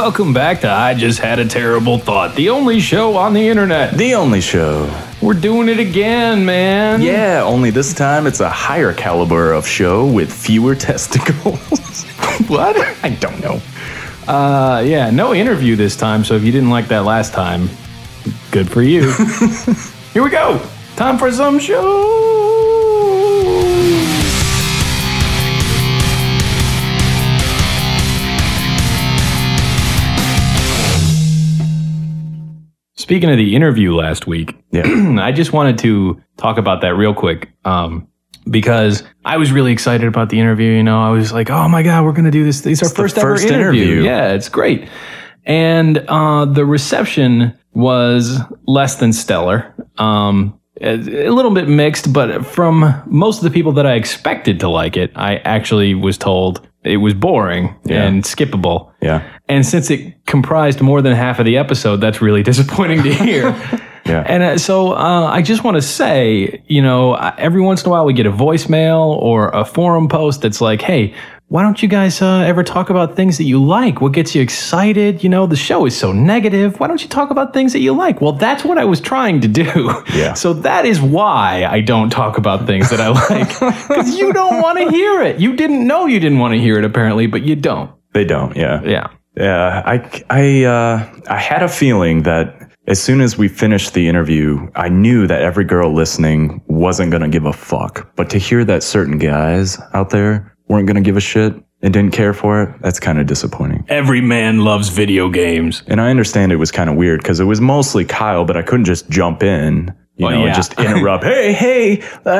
Welcome back to I Just Had a Terrible Thought, the only show on the internet. The only show. We're doing it again, man. Yeah, only this time it's a higher caliber of show with fewer testicles. What? I don't know. Yeah, no interview this time, so if you didn't like that last time, good for you. Here we go. Time for some show. Speaking of the interview last week, I just wanted to talk about that real quick because I was really excited about the interview. You know, I was like, oh my God, we're going to do this. It's our first ever interview. Yeah, it's great. And the reception was less than stellar. A little bit mixed, but from most of the people that I expected to like it, I actually was told it was boring and skippable. Yeah. And since it comprised more than half of the episode, that's really disappointing to hear. Yeah. And so I just want to say, you know, every once in a while we get a voicemail or a forum post that's like, hey, why don't you guys ever talk about things that you like? What gets you excited? You know, the show is so negative. Why don't you talk about things that you like? Well, that's what I was trying to do. Yeah. So that is why I don't talk about things that I like. Because you don't want to hear it. You didn't know you didn't want to hear it, apparently, but you don't. They don't, yeah. Yeah. Yeah, I had a feeling that as soon as we finished the interview, I knew that every girl listening wasn't going to give a fuck. But to hear that certain guys out there weren't going to give a shit and didn't care for it, that's kind of disappointing. Every man loves video games. And I understand it was kind of weird because it was mostly Kyle, but I couldn't just jump in, just interrupt. Hey,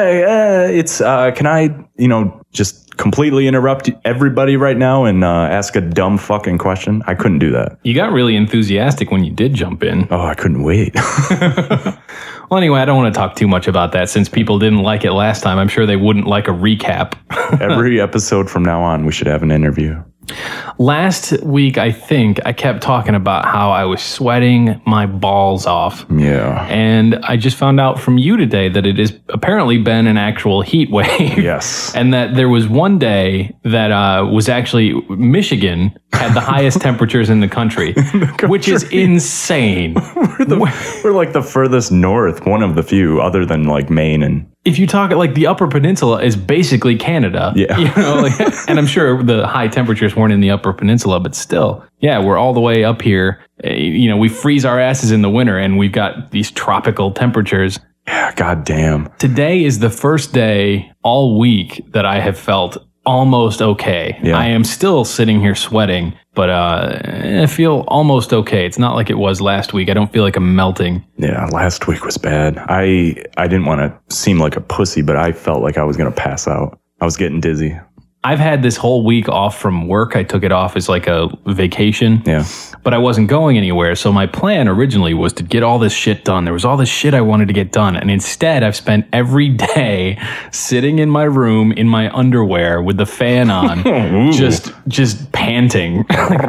can I, just completely interrupt everybody right now and ask a dumb fucking question? I couldn't do that. You got really enthusiastic when you did jump in. Oh, I couldn't wait. Well, anyway, I don't want to talk too much about that since people didn't like it last time. I'm sure they wouldn't like a recap. Every episode from now on, we should have an interview. Last week, I think I kept talking about how I was sweating my balls off. Yeah. And I just found out from you today that it has apparently been an actual heat wave. Yes. And that there was one day that was actually Michigan had the highest temperatures in the country, which is insane. We're like the furthest north, one of the few, other than like Maine and... If you talk like the Upper Peninsula is basically Canada, and I'm sure the high temperatures weren't in the Upper Peninsula, but still, we're all the way up here. We freeze our asses in the winter and we've got these tropical temperatures. Yeah, goddamn. Today is the first day all week that I have felt almost okay. Yeah. I am still sitting here sweating, but I feel almost okay. It's not like it was last week. I don't feel like I'm melting. Yeah, last week was bad. I didn't want to seem like a pussy, but I felt like I was going to pass out. I was getting dizzy. I've had this whole week off from work. I took it off as like a vacation. Yeah. But I wasn't going anywhere. So my plan originally was to get all this shit done. There was all this shit I wanted to get done. And instead, I've spent every day sitting in my room in my underwear with the fan on, just panting.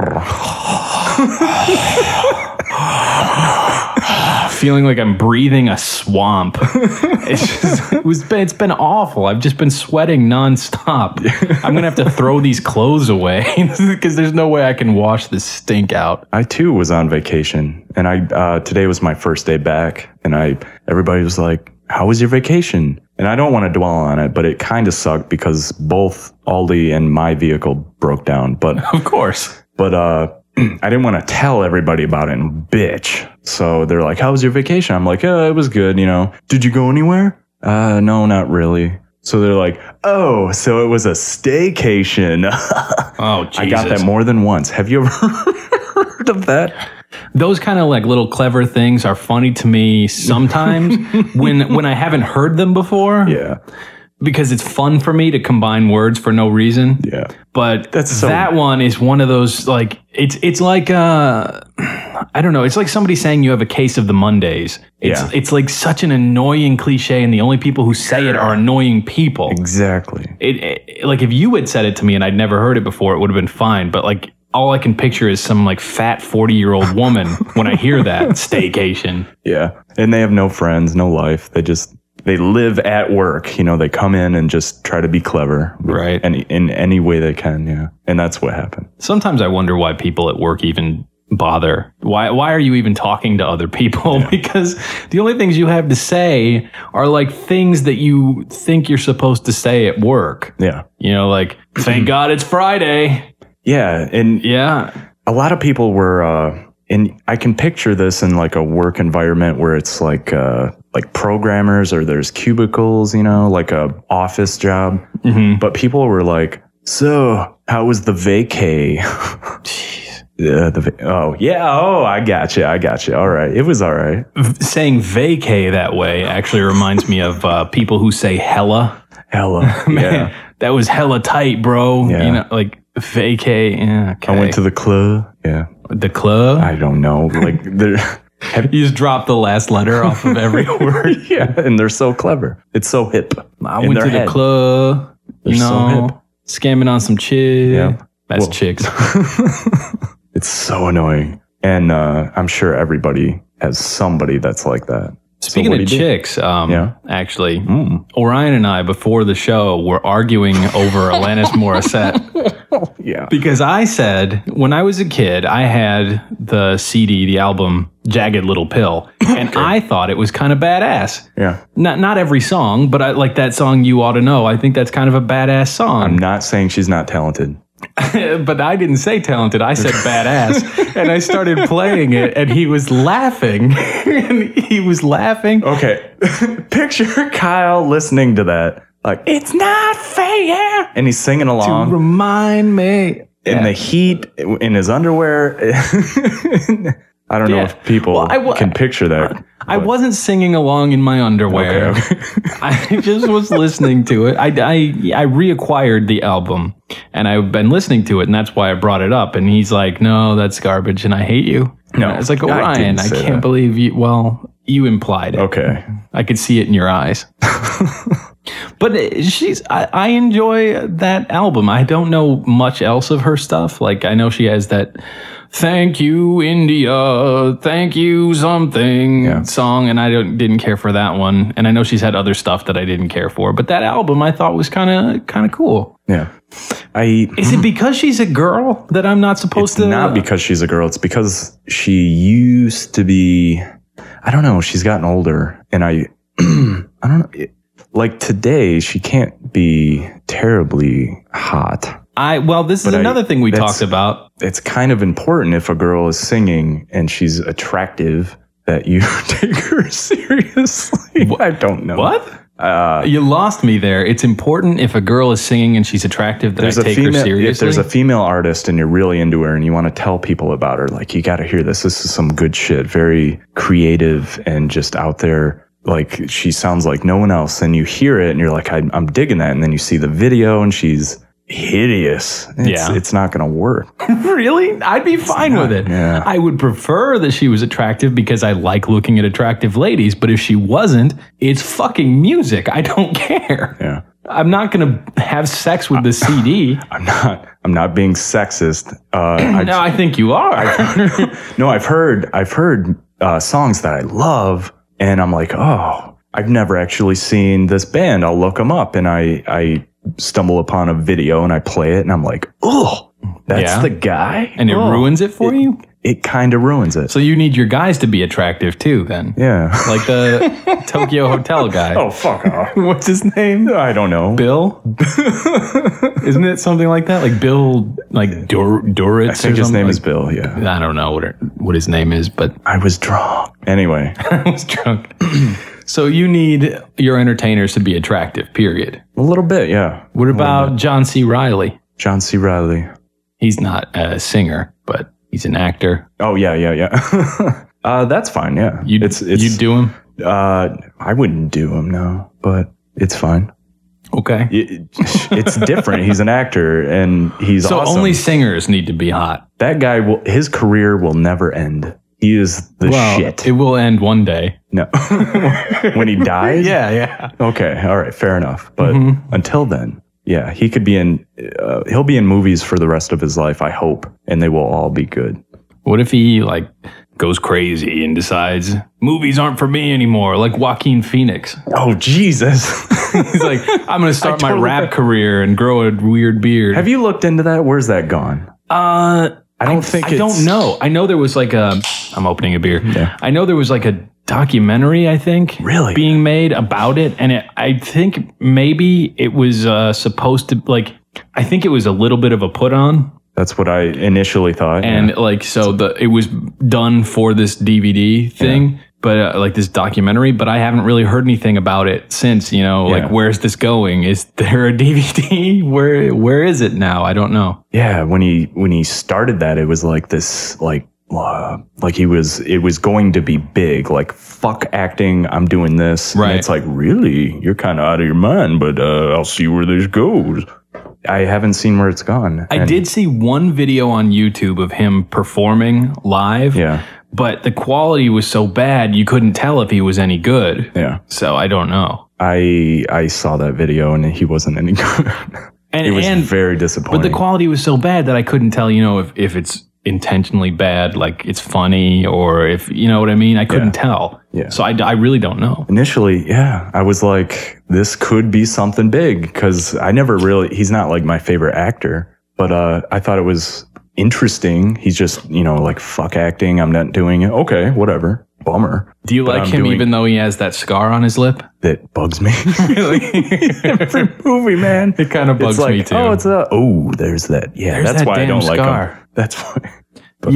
Feeling like I'm breathing a swamp. It's been awful. I've just been sweating nonstop. I'm gonna have to throw these clothes away because there's no way I can wash this stink out. I too was on vacation, and today was my first day back, and everybody was like, "How was your vacation?" And I don't want to dwell on it, but it kind of sucked because both Aldi and my vehicle broke down. But of course, I didn't want to tell everybody about it and bitch. So they're like, how was your vacation? I'm like, it was good, Did you go anywhere? No, not really. So they're like, oh, so it was a staycation. Oh, Jesus. I got that more than once. Have you ever heard of that? Those kind of like little clever things are funny to me sometimes when I haven't heard them before. Yeah. Because it's fun for me to combine words for no reason. Yeah. But that one is one of those, like, it's like, I don't know. It's like somebody saying you have a case of the Mondays. It's like such an annoying cliche, and the only people who say it are annoying people. Exactly. Like, if you had said it to me and I'd never heard it before, it would have been fine. But, like, all I can picture is some, like, fat 40-year-old woman when I hear that, staycation. Yeah. And they have no friends, no life. They just they live at work. You know, they come in and just try to be clever. Right. And in any way they can. Yeah. And that's what happened. Sometimes I wonder why people at work even bother. Why are you even talking to other people? Yeah. Because the only things you have to say are like things that you think you're supposed to say at work. Yeah. You know, like, thank God it's Friday. Yeah. And yeah, a lot of people were, and I can picture this in like a work environment where it's like programmers or there's cubicles, you know, like a office job. Mm-hmm. But people were like, so how was the vacay? I got you. All right. It was all right. Saying vacay that way actually reminds me of people who say hella. Man, yeah. That was hella tight, bro. Yeah. You know, like vacay. Yeah, okay. I went to the club. Yeah. The club? I don't know. Like you just drop the last letter off of every word. Yeah, and they're so clever. It's so hip. I went to the club. They're so hip. Scamming on some chicks. Yeah. That's chicks. It's so annoying. And I'm sure everybody has somebody that's like that. Speaking of chicks, actually, Orion and I, before the show, were arguing over Alanis Morissette. Yeah. Because I said, when I was a kid, I had the CD, the album, Jagged Little Pill, and I thought it was kind of badass. Yeah. Not every song, but I like that song, You Ought to Know. I think that's kind of a badass song. I'm not saying she's not talented. But I didn't say talented. I said badass. And I started playing it, and he was laughing. Okay. Picture Kyle listening to that. Like, it's not fair. And he's singing along. To remind me. In the heat, in his underwear. I don't know if people can picture that. I wasn't singing along in my underwear. Okay. I just was listening to it. I reacquired the album, and I've been listening to it, and that's why I brought it up. And he's like, no, that's garbage, and I hate you. No, it's like, Orion, I can't believe you. Well, you implied it. Okay. I could see it in your eyes. But I enjoy that album. I don't know much else of her stuff. Like, I know she has that "Thank You India, Thank You Something" song, and I didn't care for that one. And I know she's had other stuff that I didn't care for, but that album I thought was kind of cool. Yeah. Is it because she's a girl that I'm not supposed to? It's not because she's a girl. It's because she used to be. I don't know. She's gotten older, and I don't know. Like today, she can't be terribly hot. This is another thing we talked about. It's kind of important if a girl is singing and she's attractive that you take her seriously. I don't know. What? You lost me there. It's important if a girl is singing and she's attractive that I take her seriously. If there's a female artist and you're really into her and you want to tell people about her, like, you got to hear this. This is some good shit. Very creative and just out there. Like, she sounds like no one else. And you hear it and you're like, I'm digging that. And then you see the video and she's hideous. It's not going to work. Really? I'd be fine with it. Yeah. I would prefer that she was attractive because I like looking at attractive ladies. But if she wasn't, it's fucking music. I don't care. Yeah. I'm not going to have sex with the CD. I'm not being sexist. No, I think you are. No, I've heard songs that I love. And I'm like, oh, I've never actually seen this band. I'll look them up. And I stumble upon a video and I play it. And I'm like, oh, that's the guy? And it ruins it for you? It kind of ruins it. So you need your guys to be attractive too, then. Yeah. Like the Tokyo Hotel guy. Oh, fuck off. What's his name? I don't know. Bill? Isn't it something like that? Like Bill, like Duritz? I think his name is Bill, yeah. I don't know what his name is, but... I was drunk. Anyway. I was drunk. So you need your entertainers to be attractive, period. A little bit, yeah. What about John C. Reilly? John C. Reilly. He's not a singer, but he's an actor. Oh, yeah. That's fine, yeah. You'd do him? I wouldn't do him, no, but it's fine. Okay. It's different. He's an actor, and he's awesome. So only singers need to be hot. That guy, his career will never end. He is the shit. It will end one day. No. When he dies? Yeah. Okay, all right, fair enough. But until then, yeah, he could be he'll be in movies for the rest of his life, I hope, and they will all be good. What if he, goes crazy and decides movies aren't for me anymore, like Joaquin Phoenix. Oh, Jesus. He's like, I'm going to start my rap career and grow a weird beard. Have you looked into that? Where's that gone? I don't know. I know there was like I'm opening a beer. Yeah. I know there was like a documentary, I think, really being made about it. And I think maybe it was supposed to, like, I think it was a little bit of a put on. That's what I initially thought. And like, so it was done for this DVD thing, but like this documentary, but I haven't really heard anything about it since, like, where's this going? Is there a DVD? Where is it now? I don't know. Yeah. When he started that, it was like this, like it was going to be big, like, fuck acting, I'm doing this. Right. And it's like, really? You're kind of out of your mind, but I'll see where this goes. I haven't seen where it's gone. I did see one video on YouTube of him performing live. Yeah. But the quality was so bad, you couldn't tell if he was any good. Yeah. So I don't know. I saw that video and he wasn't any good. It was very disappointing. But the quality was so bad that I couldn't tell, if it's intentionally bad, like it's funny, or if, you know what I mean? I couldn't tell. Yeah. So I really don't know. Initially, I was like, this could be something big, because he's not like my favorite actor, but I thought it was interesting. He's just, like, fuck acting, I'm not doing it. Okay, whatever. Bummer. Do you like him even though he has that scar on his lip? That bugs me. Really? Every movie, man. It kind of bugs me too. There's that. Yeah, there's that's that why I don't scar. like him. That's why. But,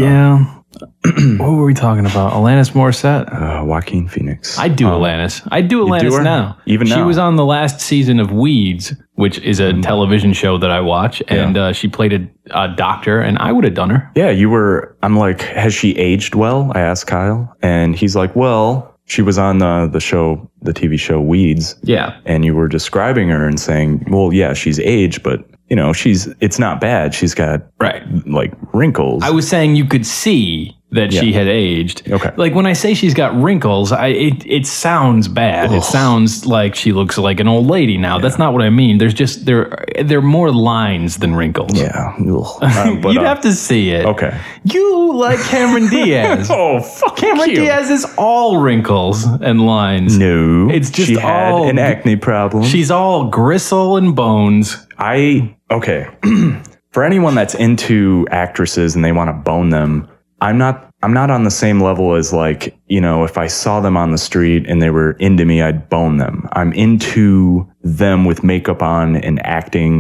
what were we talking about? Alanis Morissette? Joaquin Phoenix. I do Alanis. I do Alanis now. Even now? She was on the last season of Weeds, which is a television show that I watch, and she played a doctor, and I would have done her. Yeah, I'm like, has she aged well? I asked Kyle, and he's like, well, she was on the TV show Weeds. Yeah. And you were describing her and saying, well, yeah, she's aged, but it's not bad. She's got like wrinkles. I was saying you could see that she had aged. Okay. Like when I say she's got wrinkles, it sounds bad. Ugh. It sounds like she looks like an old lady now. Yeah. That's not what I mean. There's just there are more lines than wrinkles. Yeah. But, you'd have to see it. Okay. You like Cameron Diaz. Oh, fuck Cameron Diaz is all wrinkles and lines. No. It's just she had an acne problem. She's all gristle and bones. Okay. For anyone that's into actresses and they want to bone them, I'm not on the same level as, like, if I saw them on the street and they were into me, I'd bone them. I'm into them with makeup on and acting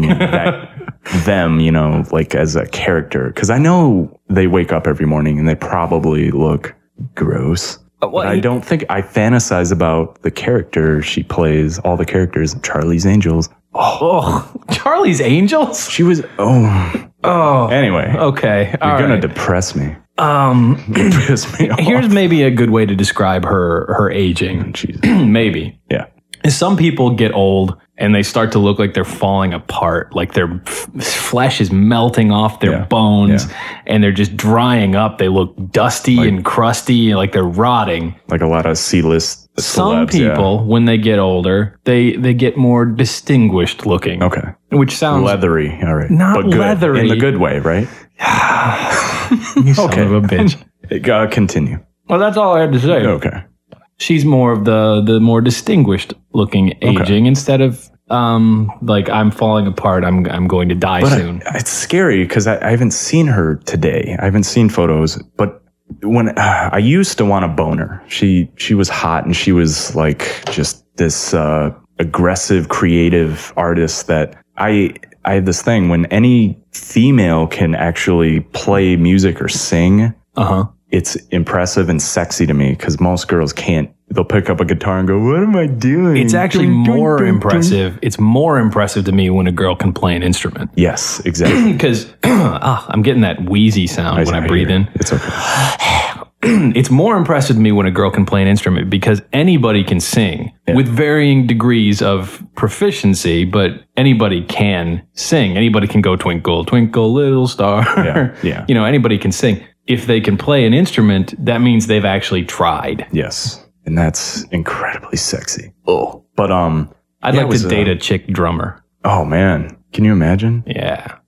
them, like as a character. Cause I know they wake up every morning and they probably look gross. But I don't think I fantasize about the character she plays, all the characters, Charlie's Angels. Oh, Charlie's Angels? She was, Anyway. Okay. You're going to depress me. Piss me off. Here's maybe a good way to describe her aging. Maybe. Yeah. Some people get old and they start to look like they're falling apart, like their flesh is melting off their bones and they're just drying up. They look dusty and crusty, like they're rotting. Like a lot of C-list celebs. Some people, when they get older, they get more distinguished looking. Okay. Which sounds leathery. All right. Not but good. Leathery. In the good way, right? You son of a bitch. Continue. Well, that's all I had to say. Okay. She's more of the more distinguished looking aging instead of like I'm falling apart. I'm going to die soon. It's scary because I haven't seen her today. I haven't seen photos, but when I used to want to bone her, she was hot and she was like just this aggressive, creative artist that I have this thing when any female can actually play music or sing. It's impressive and sexy to me because most girls can't. They'll pick up a guitar and go, what am I doing? It's actually more impressive. It's more impressive to me when a girl can play an instrument. Yes, exactly. Because I'm getting that wheezy sound when I breathe in. It's okay. It's more impressive to me when a girl can play an instrument because anybody can sing with varying degrees of proficiency, but anybody can sing. Anybody can go twinkle, twinkle, little star. Yeah. Anybody can sing. If they can play an instrument, that means they've actually tried. Yes. And that's incredibly sexy. Oh. But I'd like to date a chick drummer. Oh man. Can you imagine? Yeah.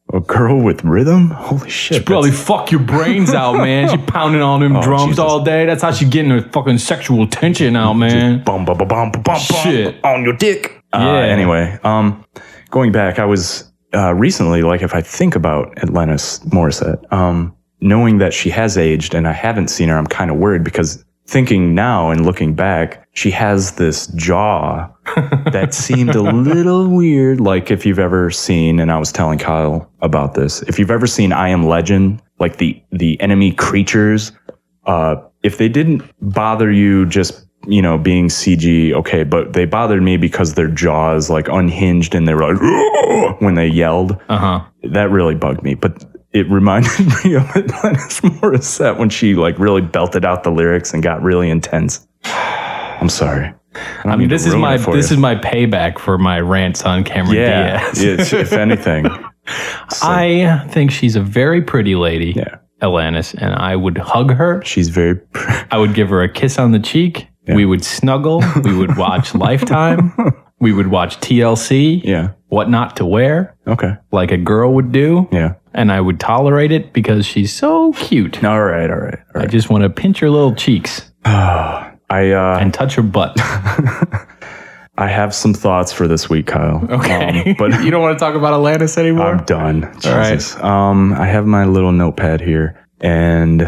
A girl with rhythm? Holy shit. Probably fuck your brains out, man. She pounding on them drums Jesus. all day. That's how she getting her fucking sexual tension out, man. Bum, bum, bum, bum, bum, bum, Shit. on your dick. Yeah. Anyway, going back, I was recently, like, if I think about Alanis Morissette, knowing that she has aged and I haven't seen her, I'm kind of worried because thinking now and looking back, she has this jaw that seemed a little weird. Like if you've ever seen, and I was telling Kyle about this, if you've ever seen I Am Legend, like the enemy creatures, if they didn't bother you just, you know, being CG, okay, but they bothered me because their jaws like unhinged and they were like, when they yelled, that really bugged me. But it reminded me of Alanis Morissette when she like really belted out the lyrics and got really intense. I'm sorry. I mean, this is my payback for my rants on Cameron Diaz. If anything. I think she's a very pretty lady, Alanis, and I would hug her. She's very I would give her a kiss on the cheek. Yeah. We would snuggle. We would watch Lifetime. We would watch TLC. Yeah. What Not to Wear. Okay. Like a girl would do. Yeah. And I would tolerate it because she's so cute. All right. I just want to pinch her little cheeks. And touch her butt. I have some thoughts for this week, Kyle. Okay. But you don't want to talk about Alanis anymore? I'm done. Jesus. All right. I have my little notepad here, and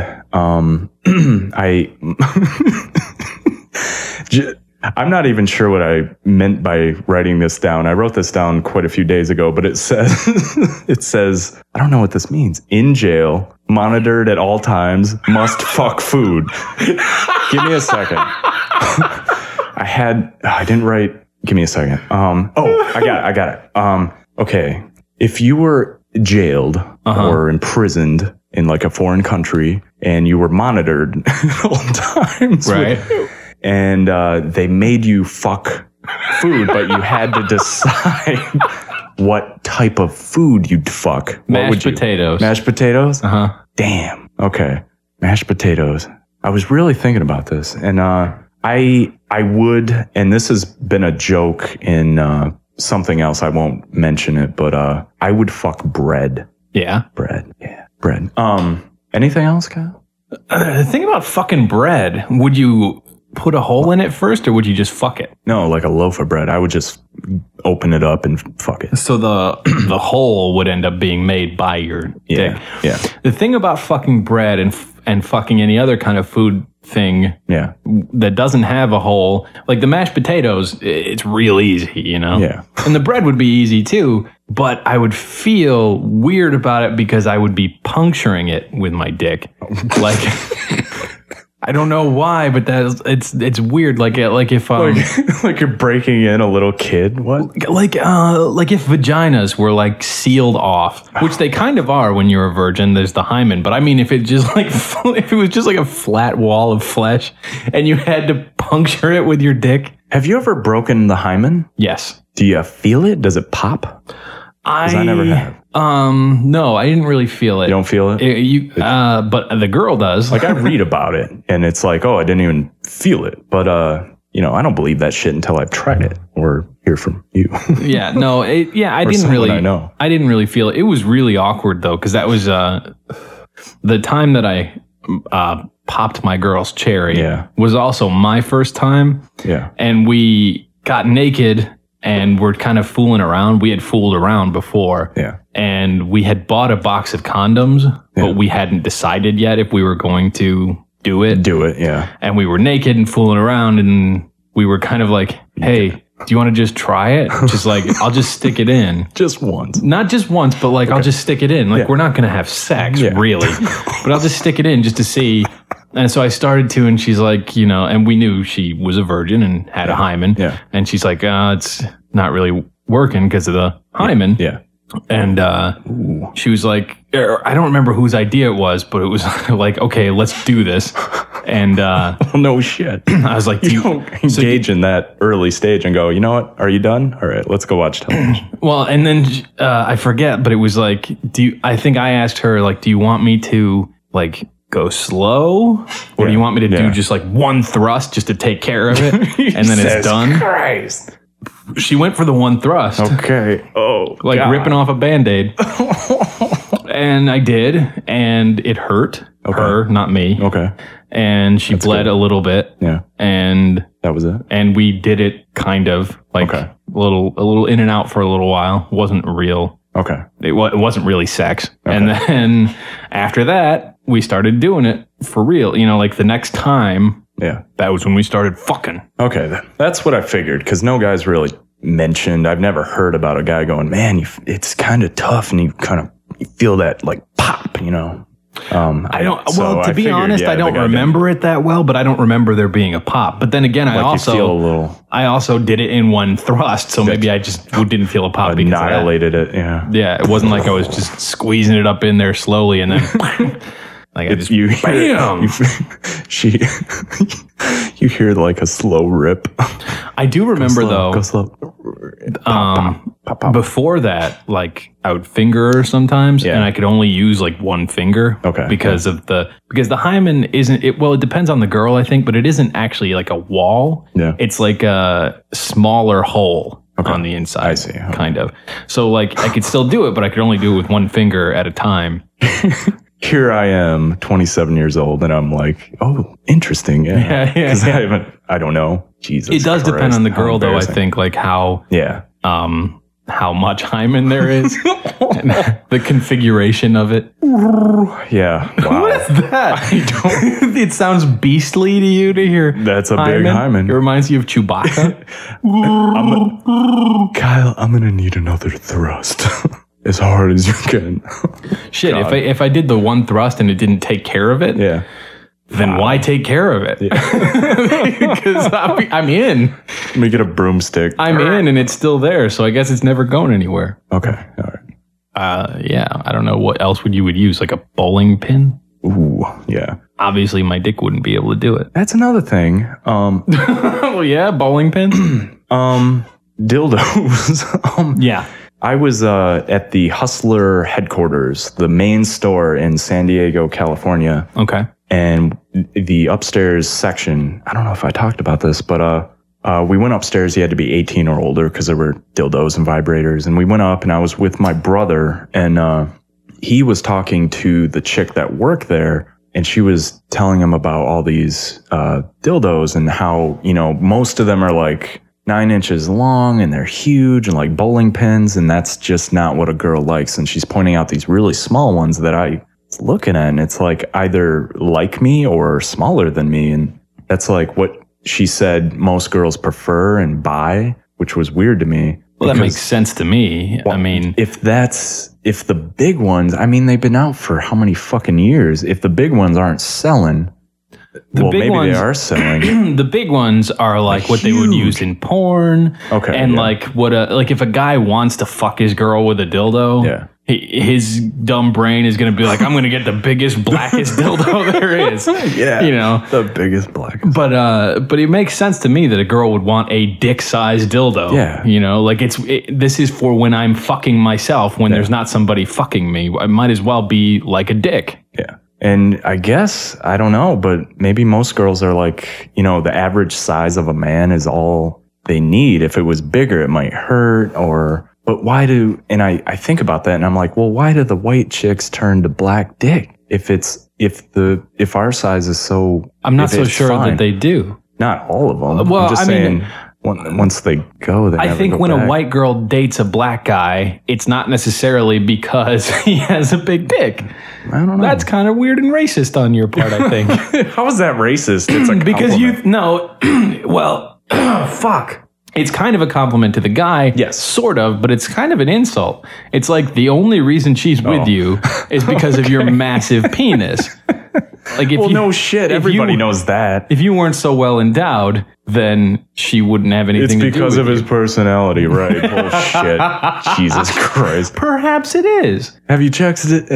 I'm not even sure what I meant by writing this down. I wrote this down quite a few days ago, but it says, I don't know what this means. In jail, monitored at all times, must fuck food. Give me a second. I didn't write, give me a second. I got it. Okay. If you were jailed or imprisoned in like a foreign country and you were monitored at all times. Right. And they made you fuck food, but you had to decide what type of food you'd fuck. Mashed potatoes. Mashed potatoes? Uh-huh. Damn. Okay. Mashed potatoes. I was really thinking about this. And I would, and this has been a joke in something else, I won't mention it, but I would fuck bread. Yeah? Bread. Yeah. Bread. Anything else, Kyle? The thing about fucking bread, would you put a hole in it first, or would you just fuck it? No, like a loaf of bread. I would just open it up and fuck it. So the hole would end up being made by your dick. Yeah. The thing about fucking bread and fucking any other kind of food thing that doesn't have a hole, like the mashed potatoes, it's real easy, you know? Yeah. And the bread would be easy too, but I would feel weird about it because I would be puncturing it with my dick. Like... I don't know why, but it's weird. Like if like you're breaking in a little kid. What? Like if vaginas were like sealed off, which they kind of are when you're a virgin. There's the hymen, but I mean, if it was just like a flat wall of flesh, and you had to puncture it with your dick. Have you ever broken the hymen? Yes. Do you feel it? Does it pop? I never have. No, I didn't really feel it. You don't feel it? But the girl does. Like I read about it and it's like, oh, I didn't even feel it. But, I don't believe that shit until I've tried it or hear from you. Yeah, no, I didn't really, I didn't really feel it. It was really awkward though. Cause that was, the time that I, popped my girl's cherry was also my first time. Yeah. And we got naked and we're kind of fooling around. We had fooled around before. Yeah. And we had bought a box of condoms, but we hadn't decided yet if we were going to do it. Yeah. And we were naked and fooling around, and we were kind of like, hey, do you want to just try it? Just like, I'll just stick it in. Just once. Not just once, but like, I'll just stick it in. Like, we're not going to have sex, really. But I'll just stick it in just to see. And so I started to, and she's like, and we knew she was a virgin and had a hymen. Yeah. And she's like, it's not really working because of the hymen. Yeah. And she was like, I don't remember whose idea it was, but it was like, okay, let's do this. And no shit. I was like, you don't engage in that early stage and go, you know what? Are you done? All right, let's go watch television. Well, and then I forget, but it was like, I think I asked her, like, do you want me to like go slow, or do you want me to do just like one thrust just to take care of it, and then it's done? Christ. She went for the one thrust. Okay. Oh, like God. Ripping off a Band-Aid. And I did, and it hurt her, not me. Okay. And she bled a little bit. Yeah. And that was it. And we did it kind of like a little in and out for a little while. Wasn't real. Okay. It wasn't really sex. Okay. And then after that, we started doing it for real. You know, like the next time. Yeah. That was when we started fucking. Okay. That's what I figured, because no guy's really mentioned. I've never heard about a guy going, man, it's kind of tough, and you feel that like pop, you know. I don't. Well, to be honest, I don't remember it that well, but I don't remember there being a pop. But then again, I also did it in one thrust, so maybe I just didn't feel a pop. Annihilated it. Yeah. Yeah, it wasn't like I was just squeezing it up in there slowly and then. Like I just, bam! You hear like a slow rip. I do remember go slow. Before that, like I would finger her sometimes, and I could only use like one finger. Okay. Because the hymen isn't it. Well, it depends on the girl, I think, but it isn't actually like a wall. Yeah. It's like a smaller hole. On the inside. I see. Okay. Kind of. So like I could still do it, but I could only do it with one finger at a time. Here I am, 27 years old, and I'm like, oh, interesting. Yeah. Because I don't know. Jesus. It does depend on the girl, though, I think, like how much hymen there is, and the configuration of it. Yeah. Wow. What is that? I don't. It sounds beastly to you to hear. That's a big hymen. It reminds you of Chewbacca. Kyle, I'm gonna need another thrust. As hard as you can. Shit, if I did the one thrust and it didn't take care of it, then why take care of it? Because I'm in. Let me get a broomstick. I'm in and it's still there, so I guess it's never going anywhere. Okay, all right. Yeah, I don't know what else you would use, like a bowling pin? Ooh, yeah. Obviously, my dick wouldn't be able to do it. That's another thing. Well, yeah, bowling pins? Dildos. Yeah. I was at the Hustler headquarters, the main store in San Diego, California. Okay. And the upstairs section, I don't know if I talked about this, but we went upstairs. You had to be 18 or older because there were dildos and vibrators. And we went up, and I was with my brother, and he was talking to the chick that worked there, and she was telling him about all these dildos and how, you know, most of them are like 9 inches long and they're huge and like bowling pins, and that's just not what a girl likes. And she's pointing out these really small ones that I was looking at, and it's like either like me or smaller than me, and that's like what she said most girls prefer and buy, which was weird to me. Well, that makes sense to me. Well, I mean, if the big ones, I mean, they've been out for how many fucking years? If the big ones aren't selling, maybe they are selling. The big ones are like what they would use in porn. Okay. And like like if a guy wants to fuck his girl with a dildo, his dumb brain is going to be like, I'm going to get the biggest, blackest dildo there is. Yeah. You know, the biggest, blackest. But it makes sense to me that a girl would want a dick-sized dildo. Yeah. You know, like this is for when I'm fucking myself, when there's not somebody fucking me. I might as well be like a dick. Yeah. And I guess, I don't know, but maybe most girls are like, you know, the average size of a man is all they need. If it was bigger, it might hurt, but why and I think about that and I'm like, well, why do the white chicks turn to black dick? If our size is so, I'm not so sure that they do. Not all of them. Well, I'm just saying, once they go, I think when a white girl dates a black guy, it's not necessarily because he has a big dick. I don't know. That's kind of weird and racist on your part, I think. How is that racist? It's a because fuck. It's kind of a compliment to the guy. Yes. Sort of, but it's kind of an insult. It's like the only reason she's with you is because of your massive penis. Like if no shit. Everybody knows that. If you weren't so well endowed, then she wouldn't have anything to do with you. It's because of his personality, right? Bullshit. Jesus Christ. Perhaps it is. Have you checked it?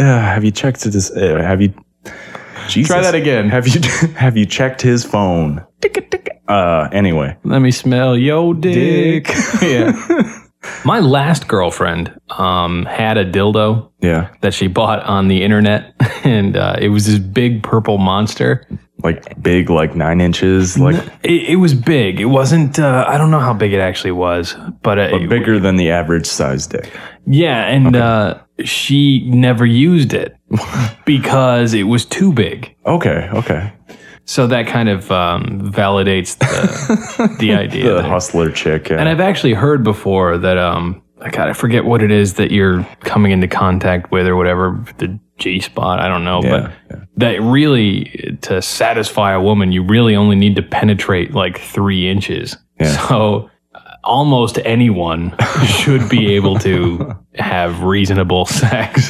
Jesus. Try that again. Have you checked his phone? Anyway. Let me smell your dick. Yeah. My last girlfriend had a dildo that she bought on the internet, and it was this big purple monster. Like big, like 9 inches? Like it was big. It wasn't, I don't know how big it actually was, but bigger than the average size dick. Yeah, and she never used it because it was too big. Okay. So that kind of validates the idea. The hustler chick. Yeah. And I've actually heard before that, I forget what it is that you're coming into contact with or whatever, the G-spot, I don't know. But that really, to satisfy a woman, you really only need to penetrate like 3 inches. Yeah. So almost anyone should be able to have reasonable sex.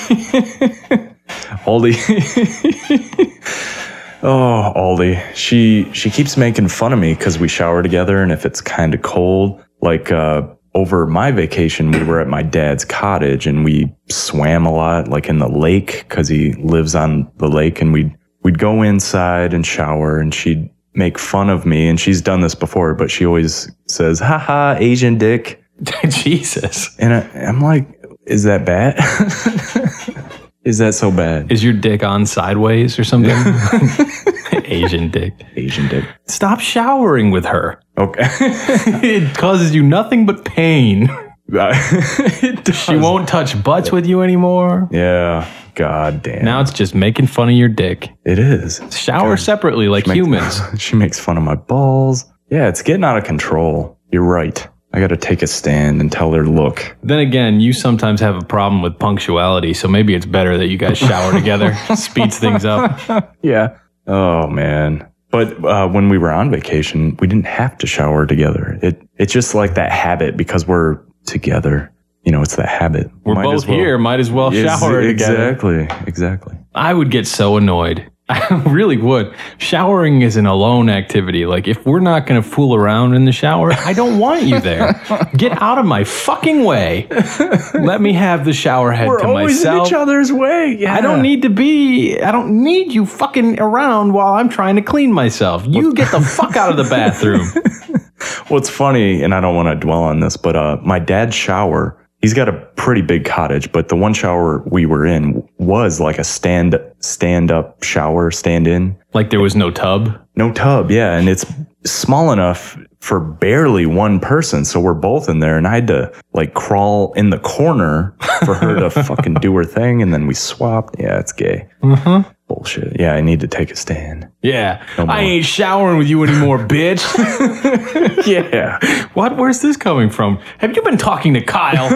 Aldi. Oh, Aldi. She keeps making fun of me because we shower together, and if it's kind of cold, like over my vacation, we were at my dad's cottage and we swam a lot, like in the lake, because he lives on the lake, and we'd go inside and shower, and she'd make fun of me, and she's done this before, but she always says, haha, Asian dick. Jesus. And I'm like, is that bad? Is that so bad? Is your dick on sideways or something? Asian dick. Stop showering with her. Okay. It causes you nothing but pain. She won't touch butts with you anymore. Yeah. God damn. Now it's just making fun of your dick. It is. Shower separately like humans. She makes fun of my balls. Yeah, it's getting out of control. You're right. I got to take a stand and tell her, look. Then again, you sometimes have a problem with punctuality, so maybe it's better that you guys shower together. Speeds things up. Yeah. Oh, man. But when we were on vacation, we didn't have to shower together. It's just like that habit because we're together. You know, it's that habit. We're both here. Might as well shower together. Exactly. I would get so annoyed. I really would. Showering is an alone activity. Like, if we're not going to fool around in the shower, I don't want you there. Get out of my fucking way. Let me have the shower head to myself. We're always in each other's way. Yeah. I don't need you fucking around while I'm trying to clean myself. You get the fuck out of the bathroom. What's funny, and I don't want to dwell on this, but my dad's shower, he's got a pretty big cottage, but the one shower we were in was like a stand-up shower, stand-in. Like there was no tub? No tub, yeah. And it's small enough for barely one person. So we're both in there, and I had to like crawl in the corner for her to fucking do her thing, and then we swapped. Yeah, it's gay. Mm-hmm. Bullshit. Yeah, I need to take a stand. Yeah. No, I ain't showering with you anymore, bitch. Yeah. What? Where's this coming from? Have you been talking to Kyle?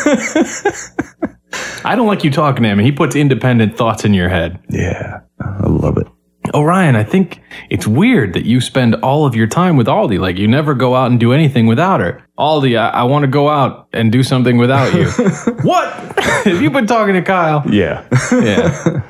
I don't like you talking to him. He puts independent thoughts in your head. Yeah. I love it. Oh, Ryan, I think it's weird that you spend all of your time with Aldi. Like, you never go out and do anything without her. Aldi, I want to go out and do something without you. What? Have you been talking to Kyle? Yeah. Yeah.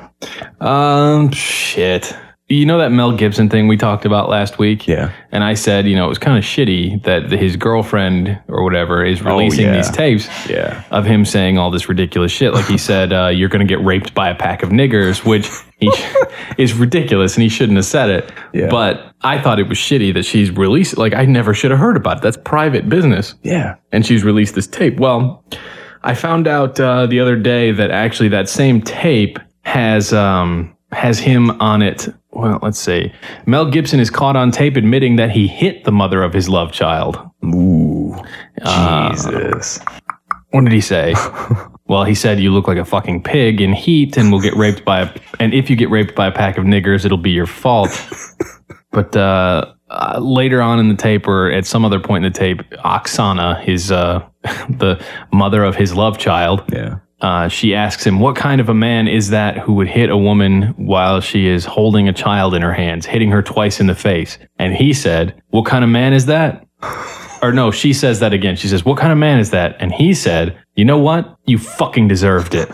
Shit. You know that Mel Gibson thing we talked about last week? Yeah. And I said, it was kind of shitty that his girlfriend or whatever is releasing these tapes of him saying all this ridiculous shit. Like he said, you're going to get raped by a pack of niggers, which is ridiculous and he shouldn't have said it. Yeah. But I thought it was shitty that she's released. Like I never should have heard about it. That's private business. Yeah. And she's released this tape. Well, I found out the other day that actually that same tape has him on it. Well, let's see. Mel Gibson is caught on tape admitting that he hit the mother of his love child. Ooh, Jesus. What did he say? Well, he said, you look like a fucking pig in heat and will get raped and if you get raped by a pack of niggers, it'll be your fault. But later on in the tape or at some other point in the tape, Oksana, the mother of his love child. Yeah. She asks him, what kind of a man is that who would hit a woman while she is holding a child in her hands, hitting her twice in the face? And he said, what kind of man is that? Or no, she says that again. She says, what kind of man is that? And he said, you know what? You fucking deserved it.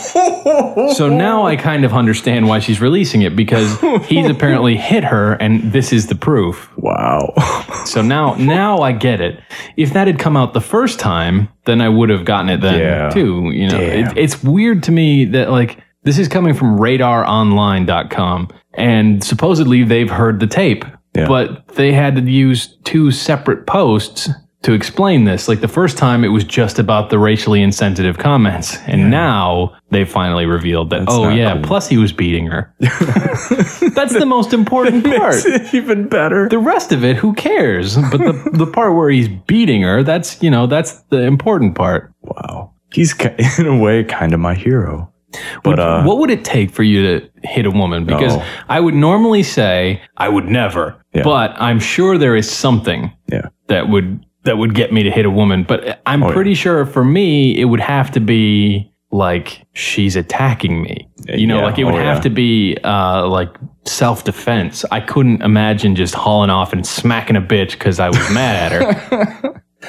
So now I kind of understand why she's releasing it, because he's apparently hit her and this is the proof. Wow. So now I get it. If that had come out the first time, then I would have gotten it then too. It's weird to me that like this is coming from radaronline.com and supposedly they've heard the tape. Yeah. But they had to use 2 separate posts to explain this. Like the first time it was just about the racially insensitive comments. And now they finally revealed that, cool. Plus he was beating her. That's the most important part. Makes it even better. The rest of it, who cares? But the part where he's beating her, that's the important part. Wow. He's in a way kind of my hero. But what would it take for you to hit a woman? Because I would normally say I would never, but I'm sure there is something that would get me to hit a woman. But I'm pretty sure for me, it would have to be like she's attacking me. You know, like it would have to be like self-defense. I couldn't imagine just hauling off and smacking a bitch because I was mad at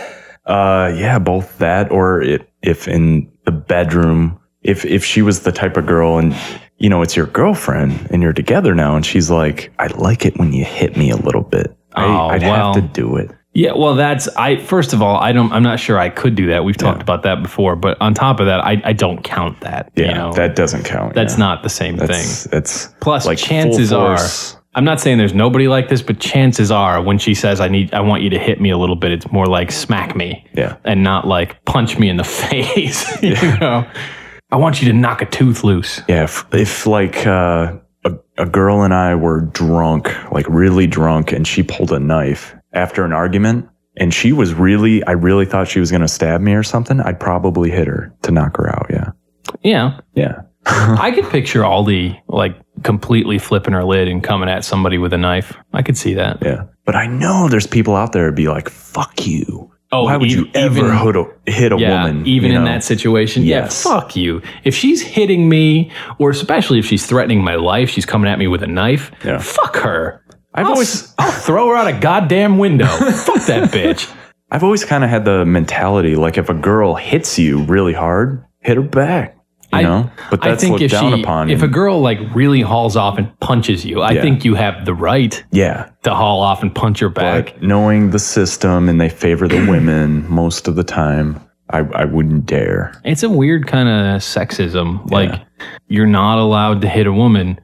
her. Yeah, both that or if in the bedroom, if she was the type of girl and, you know, it's your girlfriend and you're together now and she's like, I like it when you hit me a little bit. I'd have to do it. Yeah, well, first of all, I'm not sure I could do that. We've talked about that before, but on top of that, I don't count that. Yeah, you know? That doesn't count. That's not the same thing. It's plus like chances are, I'm not saying there's nobody like this, but chances are when she says I want you to hit me a little bit, it's more like smack me. Yeah. And not like punch me in the face. You know? I want you to knock a tooth loose. Yeah, if like a girl and I were drunk, like really drunk, and she pulled a knife after an argument, and I really thought she was going to stab me or something, I'd probably hit her to knock her out. Yeah. Yeah. Yeah. I could picture Aldi like completely flipping her lid and coming at somebody with a knife. I could see that. Yeah. But I know there's people out there who'd be like, fuck you. Oh, why would you ever hit a woman? Even in that situation? Yes. Yeah, fuck you. If she's hitting me, or especially if she's threatening my life, she's coming at me with a knife, fuck her. I'll throw her out a goddamn window. Fuck that bitch. I've always kind of had the mentality, like if a girl hits you really hard, hit her back. You know? But that's looked down upon. If a girl like really hauls off and punches you, I think you have the right to haul off and punch her back. But knowing the system and they favor the women most of the time, I wouldn't dare. It's a weird kind of sexism. Like you're not allowed to hit a woman.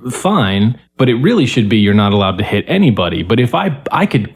Fine, but it really should be you're not allowed to hit anybody. But if I could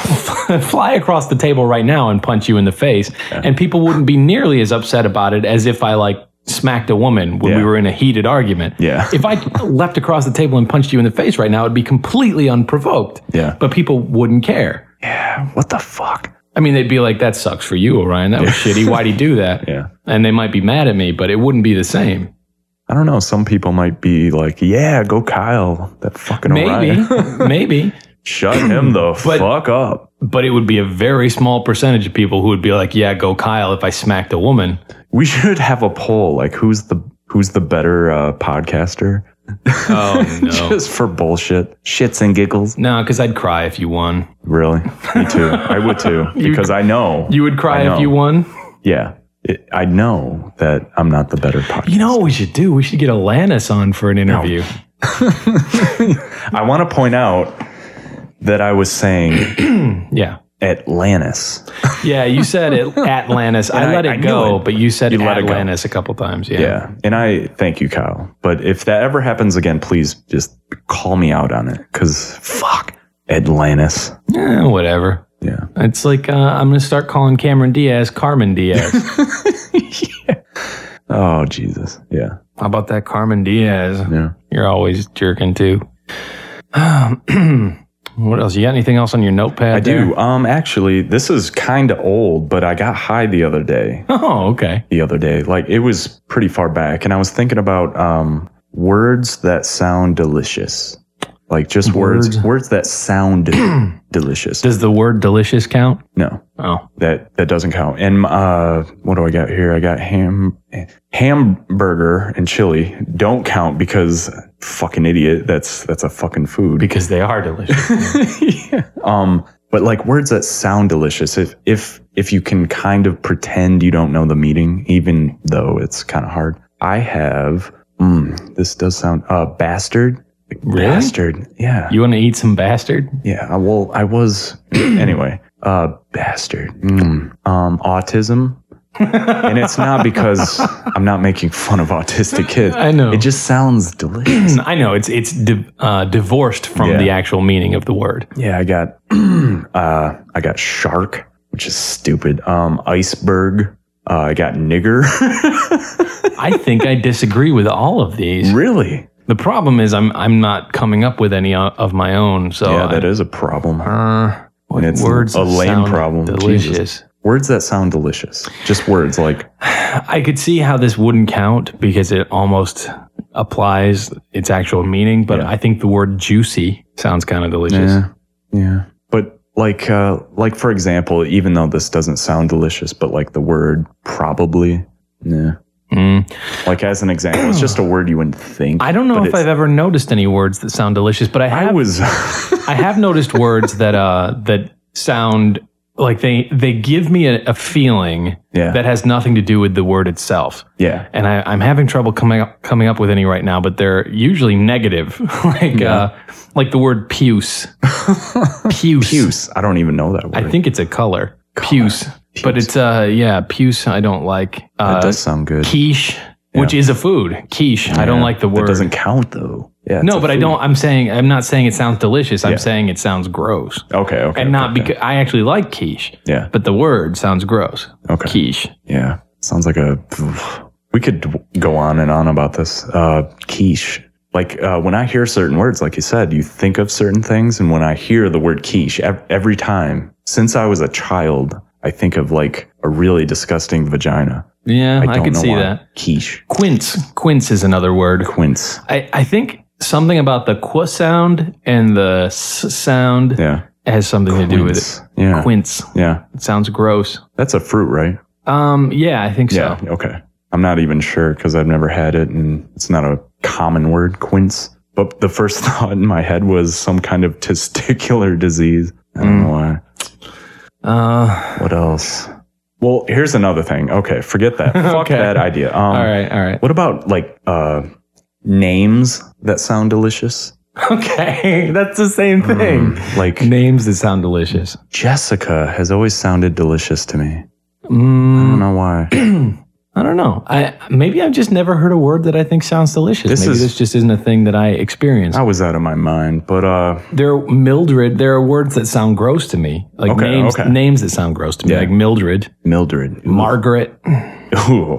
fly across the table right now and punch you in the face, and people wouldn't be nearly as upset about it as if I like smacked a woman when we were in a heated argument. Yeah. If I leapt across the table and punched you in the face right now, it'd be completely unprovoked. Yeah. But people wouldn't care. Yeah. What the fuck? I mean, they'd be like, that sucks for you, Orion. That was shitty. Why'd he do that? Yeah. And they might be mad at me, but it wouldn't be the same. I don't know. Some people might be like, yeah, go Kyle. That fucking Orion. Maybe. Shut him the fuck up. But it would be a very small percentage of people who would be like, yeah, go Kyle if I smacked a woman. We should have a poll, like who's the better podcaster? Oh, no. Just for bullshit. Shits and giggles. No, because I'd cry if you won. Really? Me too. I would too. Because I know. You would cry if you won? Yeah. I know that I'm not the better podcaster. You know what we should do? We should get Alanis on for an interview. No. I want to point out that I was saying Atlantis. Yeah, you said Atlantis. I let it go, but you said Atlantis a couple times. Yeah. And I thank you, Kyle. But if that ever happens again, please just call me out on it. Because fuck Atlantis. Yeah, whatever. Yeah. It's like I'm going to start calling Cameron Diaz Carmen Diaz. Oh, Jesus. Yeah. How about that Carmen Diaz? Yeah. You're always jerking too. What else? You got anything else on your notepad? I do. Actually, this is kind of old, but I got high the other day. Oh, okay. The other day. Like, it was pretty far back. And I was thinking about words that sound delicious. Like, just words that sound delicious. Does the word delicious count? No. Oh. That doesn't count. And what do I got here? I got hamburger and chili. Don't count because fucking idiot. That's a fucking food. Because they are delicious. Yeah. But like words that sound delicious, if you can kind of pretend you don't know the meaning, even though it's kind of hard. I have this does sound bastard. Really? Bastard. Yeah. You want to eat some bastard? Yeah. Well, I was anyway. Bastard. Autism. And it's not because I'm not making fun of autistic kids. I know. It just sounds delicious. I know. It's divorced from the actual meaning of the word. Yeah, I got shark, which is stupid. Iceberg. I got nigger. I think I disagree with all of these. Really? The problem is I'm not coming up with any of my own. So yeah, that is a problem. What and it's words a lame sound problem. Delicious. Jesus. Words that sound delicious. Just words like... I could see how this wouldn't count because it almost applies its actual meaning, but I think the word juicy sounds kind of delicious. Yeah. But like for example, even though this doesn't sound delicious, but like the word probably, like as an example, it's just a word you wouldn't think. I don't know if I've ever noticed any words that sound delicious, but I have noticed words that sound like they give me a feeling that has nothing to do with the word itself. Yeah. And I'm having trouble coming up with any right now, but they're usually negative. Like the word puce. Puce. I don't even know that word. I think it's a color. Puce. But it's puce I don't like. That does sound good. Quiche, which is a food. Quiche. I don't like the word. That doesn't count though. Yeah, no, but I'm not saying it sounds delicious. I'm saying it sounds gross. Okay. And not because I actually like quiche. Yeah. But the word sounds gross. Okay. Quiche. Yeah. Sounds like we could go on and on about this. Quiche. Like when I hear certain words, like you said, you think of certain things. And when I hear the word quiche, every time since I was a child, I think of like a really disgusting vagina. Yeah, I could see that. Quiche. Quince is another word. Quince. I think something about the qu sound and the s sound has something to do with it. Yeah. Quince. Yeah. It sounds gross. That's a fruit, right? Yeah, I think so. Yeah, okay. I'm not even sure because I've never had it and it's not a common word, quince. But the first thought in my head was some kind of testicular disease. I don't know why. What else? Well, here's another thing. Okay, forget that. Fuck that idea. All right. What about like names that sound delicious? Okay, that's the same thing. Like names that sound delicious. Jessica has always sounded delicious to me. I don't know why. I don't know. Maybe I've just never heard a word that I think sounds delicious. This just isn't a thing that I experience. I was out of my mind, but there are words that sound gross to me. Like names that sound gross to me. Like Mildred. Margaret. Ooh.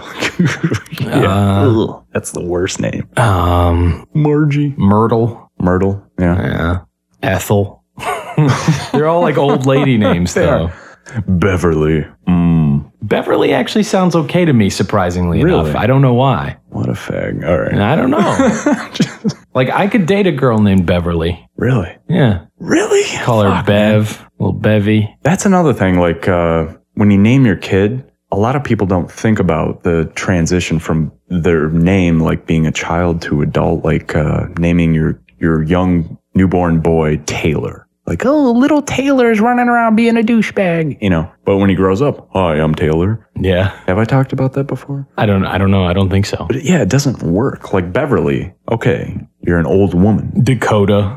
That's the worst name. Margie. Myrtle. Yeah. Ethel. They're all like old lady names though. Beverly. Beverly actually sounds okay to me, surprisingly enough. I don't know why. What a fag. All right. I don't know. Like, I could date a girl named Beverly. Really? Yeah. Really? Call her Bev. Little Bevy. That's another thing. Like, when you name your kid, a lot of people don't think about the transition from their name, like being a child to adult, like naming your young newborn boy Taylor. Like, oh, little Taylor's running around being a douchebag, you know. But when he grows up, hi, I'm Taylor. Yeah. Have I talked about that before? I don't know. I don't think so. But yeah, it doesn't work. Like Beverly, okay, you're an old woman. Dakota.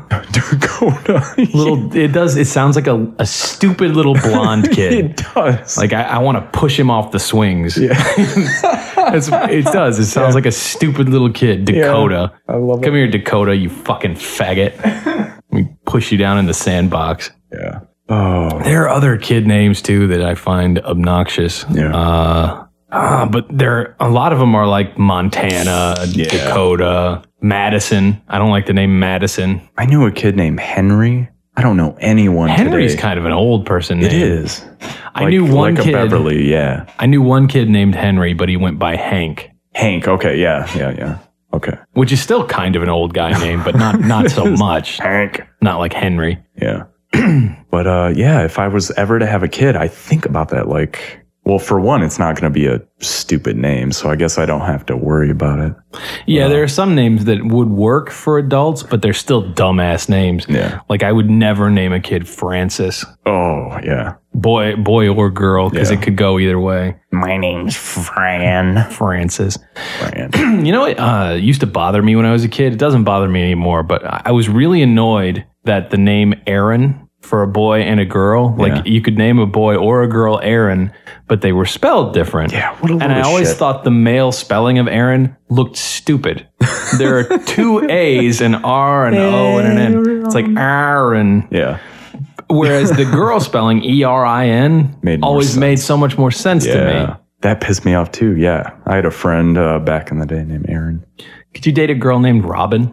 It sounds like a stupid little blonde kid. It does. Like I want to push him off the swings. Yeah. It does. It sounds like a stupid little kid. Dakota. Yeah, I love it. Come here, Dakota, you fucking faggot. We push you down in the sandbox. Yeah. Oh. There are other kid names too that I find obnoxious. Yeah. But a lot of them are like Montana, Dakota, Madison. I don't like the name Madison. I knew a kid named Henry. I don't know anyone Henry's today. kind of an old person name. It is. I knew one like kid. A Beverly, yeah. I knew one kid named Henry, but he went by Hank. Hank, okay, yeah. Okay. Which is still kind of an old guy name, but not so much. Hank. Not like Henry. Yeah. But if I was ever to have a kid, I think about that like, well, for one, it's not going to be a stupid name, so I guess I don't have to worry about it. Yeah, there are some names that would work for adults, but they're still dumbass names. Yeah. Like I would never name a kid Francis. Oh, yeah. Boy or girl, because it could go either way. My name's Fran. Francis. Fran. You know what used to bother me when I was a kid? It doesn't bother me anymore, but I was really annoyed that the name Aaron for a boy and a girl, like you could name a boy or a girl Aaron, but they were spelled different. Yeah, what a little And I always shit. thought the male spelling of Aaron looked stupid. There are two A's, an R, an O, and an N. It's like Aaron. Yeah. Whereas the girl spelling ERIN made so much more sense to me. That pissed me off too. Yeah. I had a friend back in the day named Aaron. Could you date a girl named Robin?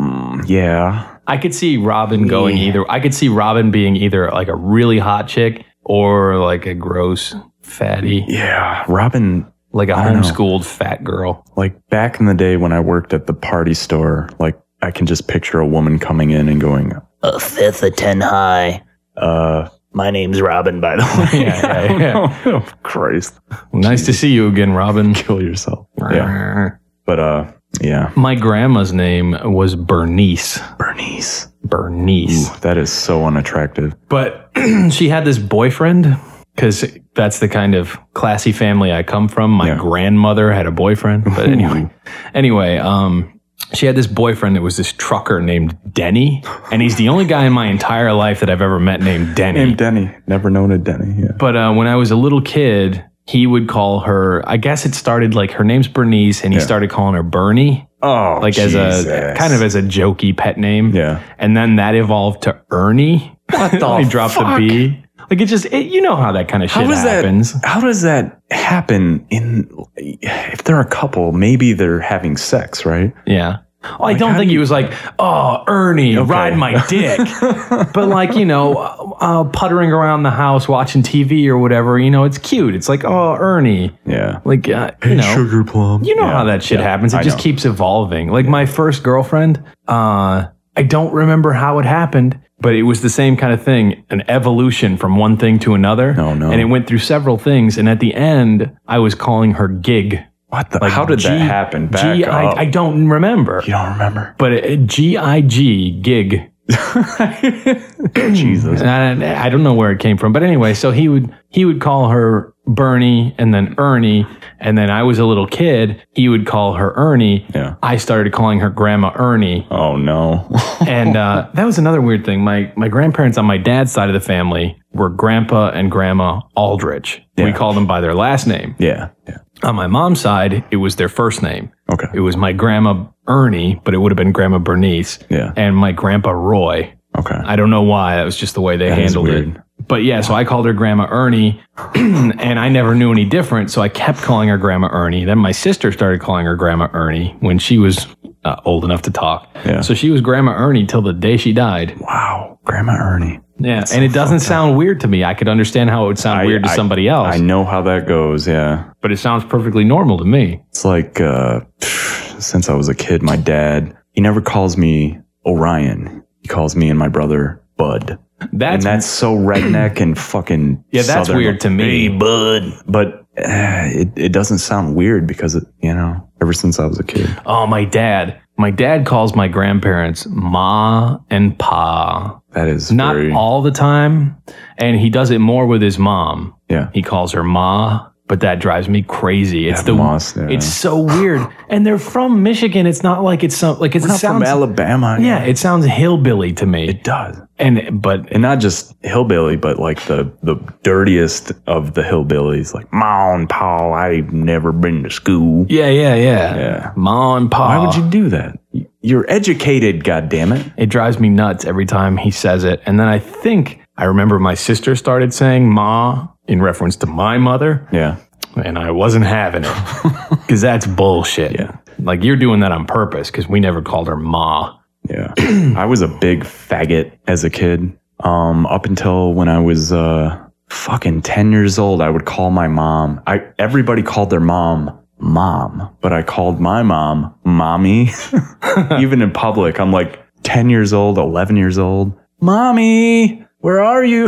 Yeah. I could see Robin going either. I could see Robin being either like a really hot chick or like a gross fatty, Yeah, Robin, like a don't know. homeschooled fat girl. like back in the day when I worked at the party store, like I can just picture a woman coming in and going, A fifth of 10 high. My name's Robin, by the way. Yeah. oh, Christ, Nice to see you again, Robin. kill yourself. Yeah. But, yeah. My grandma's name was Bernice. Bernice. Bernice. Ooh, that is so unattractive. But she had this boyfriend, because that's the kind of classy family I come from. My grandmother had a boyfriend. But anyway, she had this boyfriend that was this trucker named Denny. And he's the only guy in my entire life that I've ever met named Denny. Named Denny. Never known a Denny. Yeah. But when I was a little kid, he would call her, I guess it started like her name's Bernice, and he started calling her Bernie. Oh, Like Jesus. as a kind of as a jokey pet name. Yeah. And then that evolved to Ernie. What the He dropped the fuck? B. Like you know how that kind of shit happens. How does that happen if they're a couple? Maybe they're having sex, right? Yeah. Well, I don't how think do he you- was like, oh, Ernie, ride my dick. But like, puttering around the house, watching TV or whatever, it's cute. It's like, oh, Ernie. Yeah. Like, Sugar plum. you know how that shit happens. It I just know. keeps evolving. Like my first girlfriend, I don't remember how it happened, but it was the same kind of thing, an evolution from one thing to another. Oh, no. And it went through several things. And at the end, I was calling her Gig. What the? Like how did that happen? Back up. I don't remember. You don't remember? But G-I-G, Gig. Jesus. And I don't know where it came from. But anyway, so he would call her Bernie and then Ernie. And then I was a little kid. He would call her Ernie. Yeah. I started calling her Grandma Ernie. Oh, no. And that was another weird thing. My grandparents on my dad's side of the family were Grandpa and Grandma Aldrich. We Yeah. called them by their last name. Yeah. Yeah. On my mom's side, it was their first name. Okay. It was my Grandma Ernie, but it would have been Grandma Bernice. Yeah. And my Grandpa Roy. Okay. I don't know why. That was just the way they That is handled it. weird. But yeah, so I called her Grandma Ernie, and I never knew any different, so I kept calling her Grandma Ernie. Then my sister started calling her Grandma Ernie when she was old enough to talk. Yeah. So she was Grandma Ernie till the day she died. Wow. Grandma Ernie. Yeah, and it doesn't sound weird to me. I could understand how it would sound weird to somebody else, I know how that goes. Yeah. but it sounds perfectly normal to me. It's like, since I was a kid, my dad, he never calls me Orion. He calls me and my brother Bud. That's so redneck and fucking yeah, that's Southern. weird to me. Hey, bud. But it doesn't sound weird because, ever since I was a kid. Oh, my dad calls my grandparents Ma and Pa. That is Not very, all the time, and he does it more with his mom. yeah. He calls her Ma, but that drives me crazy. It's yeah. it's so weird. And they're from Michigan. It's not like it's some like it's We're not from Alabama. Yeah, it sounds hillbilly to me. It does. But And not just hillbilly, but like the dirtiest of the hillbillies, like Mom, Paul, I've never been to school. yeah. Ma and Pa. Why would you do that? You're educated, goddammit. It drives me nuts every time he says it. And then I remember my sister started saying Ma in reference to my mother. Yeah. And I wasn't having it because that's bullshit. Yeah. Like you're doing that on purpose because we never called her Ma. Yeah. I was a big faggot as a kid. Up until when I was fucking 10 years old, I would call my mom. Everybody called their mom, but I called my mom, Mommy. Even in public, I'm like 10 years old, 11 years old. Mommy, where are you?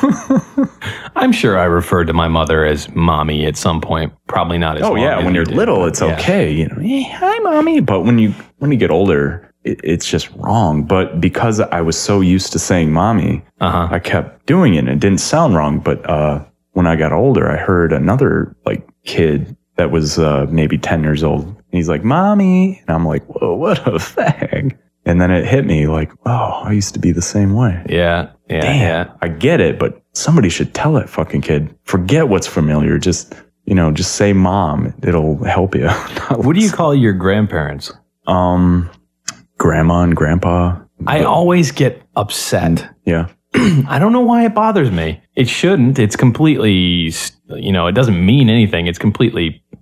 I'm sure I referred to my mother as Mommy at some point. Probably not as Oh long yeah, as when you you're did, little, but it's yeah. okay. Hey, hi, Mommy. But when you get older, it's just wrong. But because I was so used to saying Mommy, I kept doing it. And it didn't sound wrong. But when I got older, I heard another kid that was maybe 10 years old. And he's like, Mommy. And I'm like, whoa, what a fag. And then it hit me like, oh, I used to be the same way. Yeah. Damn, I get it, but somebody should tell that fucking kid, forget what's familiar. Just say Mom. It'll help you. What do you call your grandparents? Grandma and Grandpa. I always get upset. Yeah. I don't know why it bothers me. It shouldn't. It's completely, it doesn't mean anything. It's completely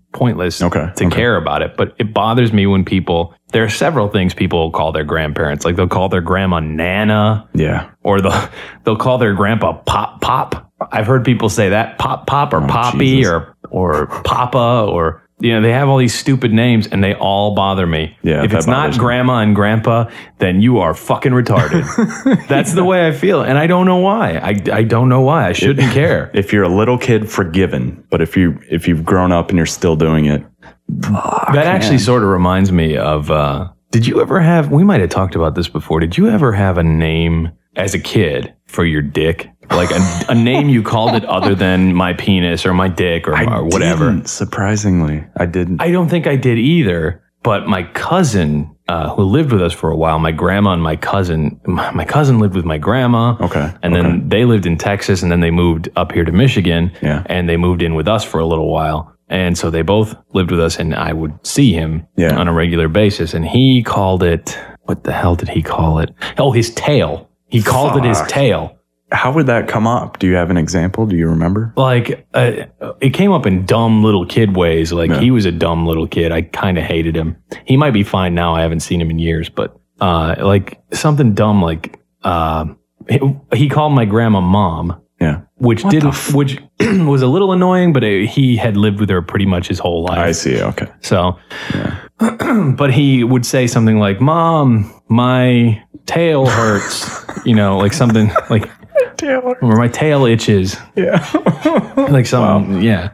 pointless Okay. to care about it. But it bothers me when there are several things people call their grandparents. Like they'll call their grandma Nana. Yeah. Or they'll call their grandpa Pop. I've heard people say that, Pop or Poppy Jesus. or Papa, or, they have all these stupid names and they all bother me. Yeah, if that it's not bothers me. grandma and grandpa, then you are fucking retarded. That's the way I feel. And I don't know why. I don't know why. I shouldn't care. If you're a little kid, forgiven. But if you've grown up and you're still doing it, That actually sort of reminds me of, did you ever have, we might have talked about this before, did you ever have a name as a kid for your dick? Like a name you called it other than my penis or my dick or whatever? didn't, surprisingly, I didn't. I don't think I did either, but my cousin, who lived with us for a while, my grandma and my cousin lived with my grandma. Okay. And then they lived in Texas and then they moved up here to Michigan. Yeah. And they moved in with us for a little while. And so they both lived with us and I would see him on a regular basis. And he called it, what the hell did he call it? Oh, his tail. He called it his tail. How would that come up? Do you have an example? Do you remember? Like, it came up in dumb little kid ways. Like, he was a dumb little kid. I kind of hated him. He might be fine now. I haven't seen him in years. But, like, something dumb like, he called my grandma Mom. Yeah. Which was a little annoying, but he had lived with her pretty much his whole life. I see. Okay. So, but he would say something like, Mom, my tail hurts, like something like, or my tail itches. Yeah. Like something. Yeah.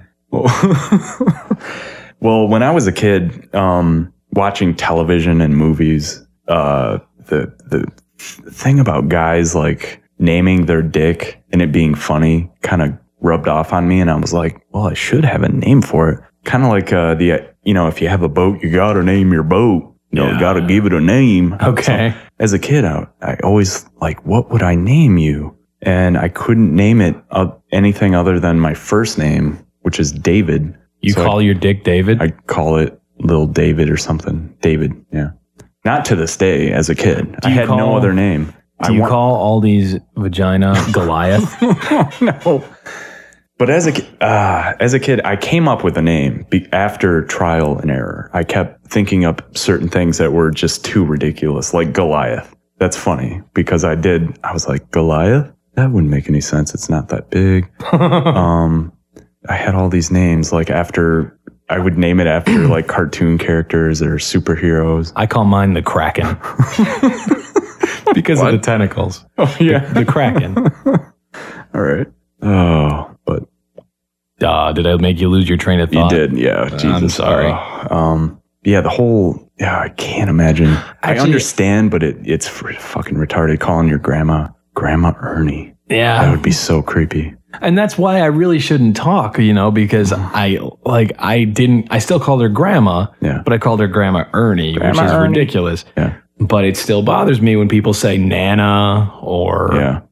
Well, when I was a kid, watching television and movies, the thing about guys like naming their dick and it being funny kind of rubbed off on me. And I was like, well, I should have a name for it. Kind of like if you have a boat, you got to name your boat. You got to give it a name. Okay. So, as a kid, I always like, what would I name you? And I couldn't name it anything other than my first name, which is David. You call your dick David? I call it Little David or something. David, yeah. Not to this day as a kid. I had no other name. Do you call all these vagina Goliath? No. But as a kid, I came up with a name after trial and error. I kept thinking up certain things that were just too ridiculous, like Goliath. That's funny because I was like, Goliath? That wouldn't make any sense. It's not that big. I had all these names I would name it after like cartoon characters or superheroes. I call mine the Kraken. Because of the tentacles. Oh, yeah. The Kraken. All right. Oh, but. Did I make you lose your train of thought? You did, yeah. Jesus. I'm sorry. I can't imagine. I understand, but it's fucking retarded calling your Grandma Ernie. Yeah. That would be so creepy. And that's why I really shouldn't talk, because I still called her Grandma, but I called her Grandma Ernie, which is ridiculous. Yeah. But it still bothers me when people say Nana or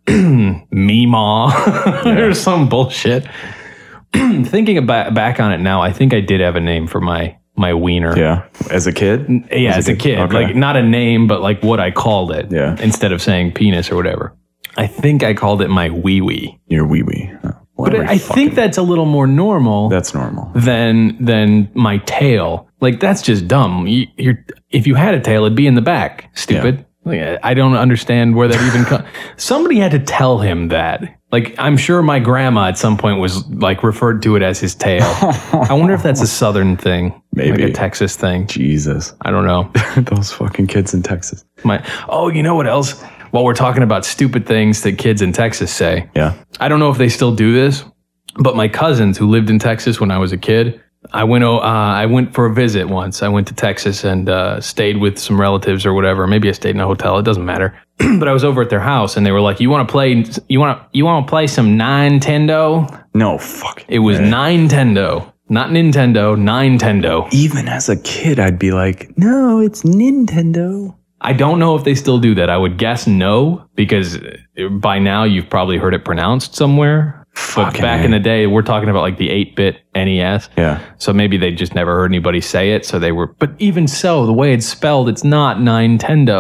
Meemaw or some bullshit. Thinking back on it now, I think I did have a name for my wiener. Yeah. As a kid? Yeah, as a kid. Okay. Like not a name, but like what I called it. Yeah. Instead of saying penis or whatever. I think I called it my wee-wee. Your wee-wee. But I think that's a little more normal. That's normal. Than my tail. Like that's just dumb. If you had a tail, it'd be in the back. Stupid. Yeah. Like, I don't understand where that even comes. Somebody had to tell him that. Like I'm sure my grandma at some point was like referred to it as his tail. I wonder if that's a Southern thing, maybe like a Texas thing. Jesus, I don't know. Those fucking kids in Texas. You know what else? While we're talking about stupid things that kids in Texas say. Yeah. I don't know if they still do this, but my cousins who lived in Texas when I was a kid, I went for a visit once. I went to Texas and stayed with some relatives or whatever. Maybe I stayed in a hotel. It doesn't matter. But I was over at their house and they were like, "You want to play some Nintendo?" No, fuck. It was Nintendo, not Nintendo, Nintendo. Even as a kid, I'd be like, "No, it's Nintendo." I don't know if they still do that. I would guess no, because by now you've probably heard it pronounced somewhere. But back in the day, we're talking about like the 8-bit NES. Yeah. So maybe they just never heard anybody say it. So they were, but even so, the way it's spelled, it's not Nintendo.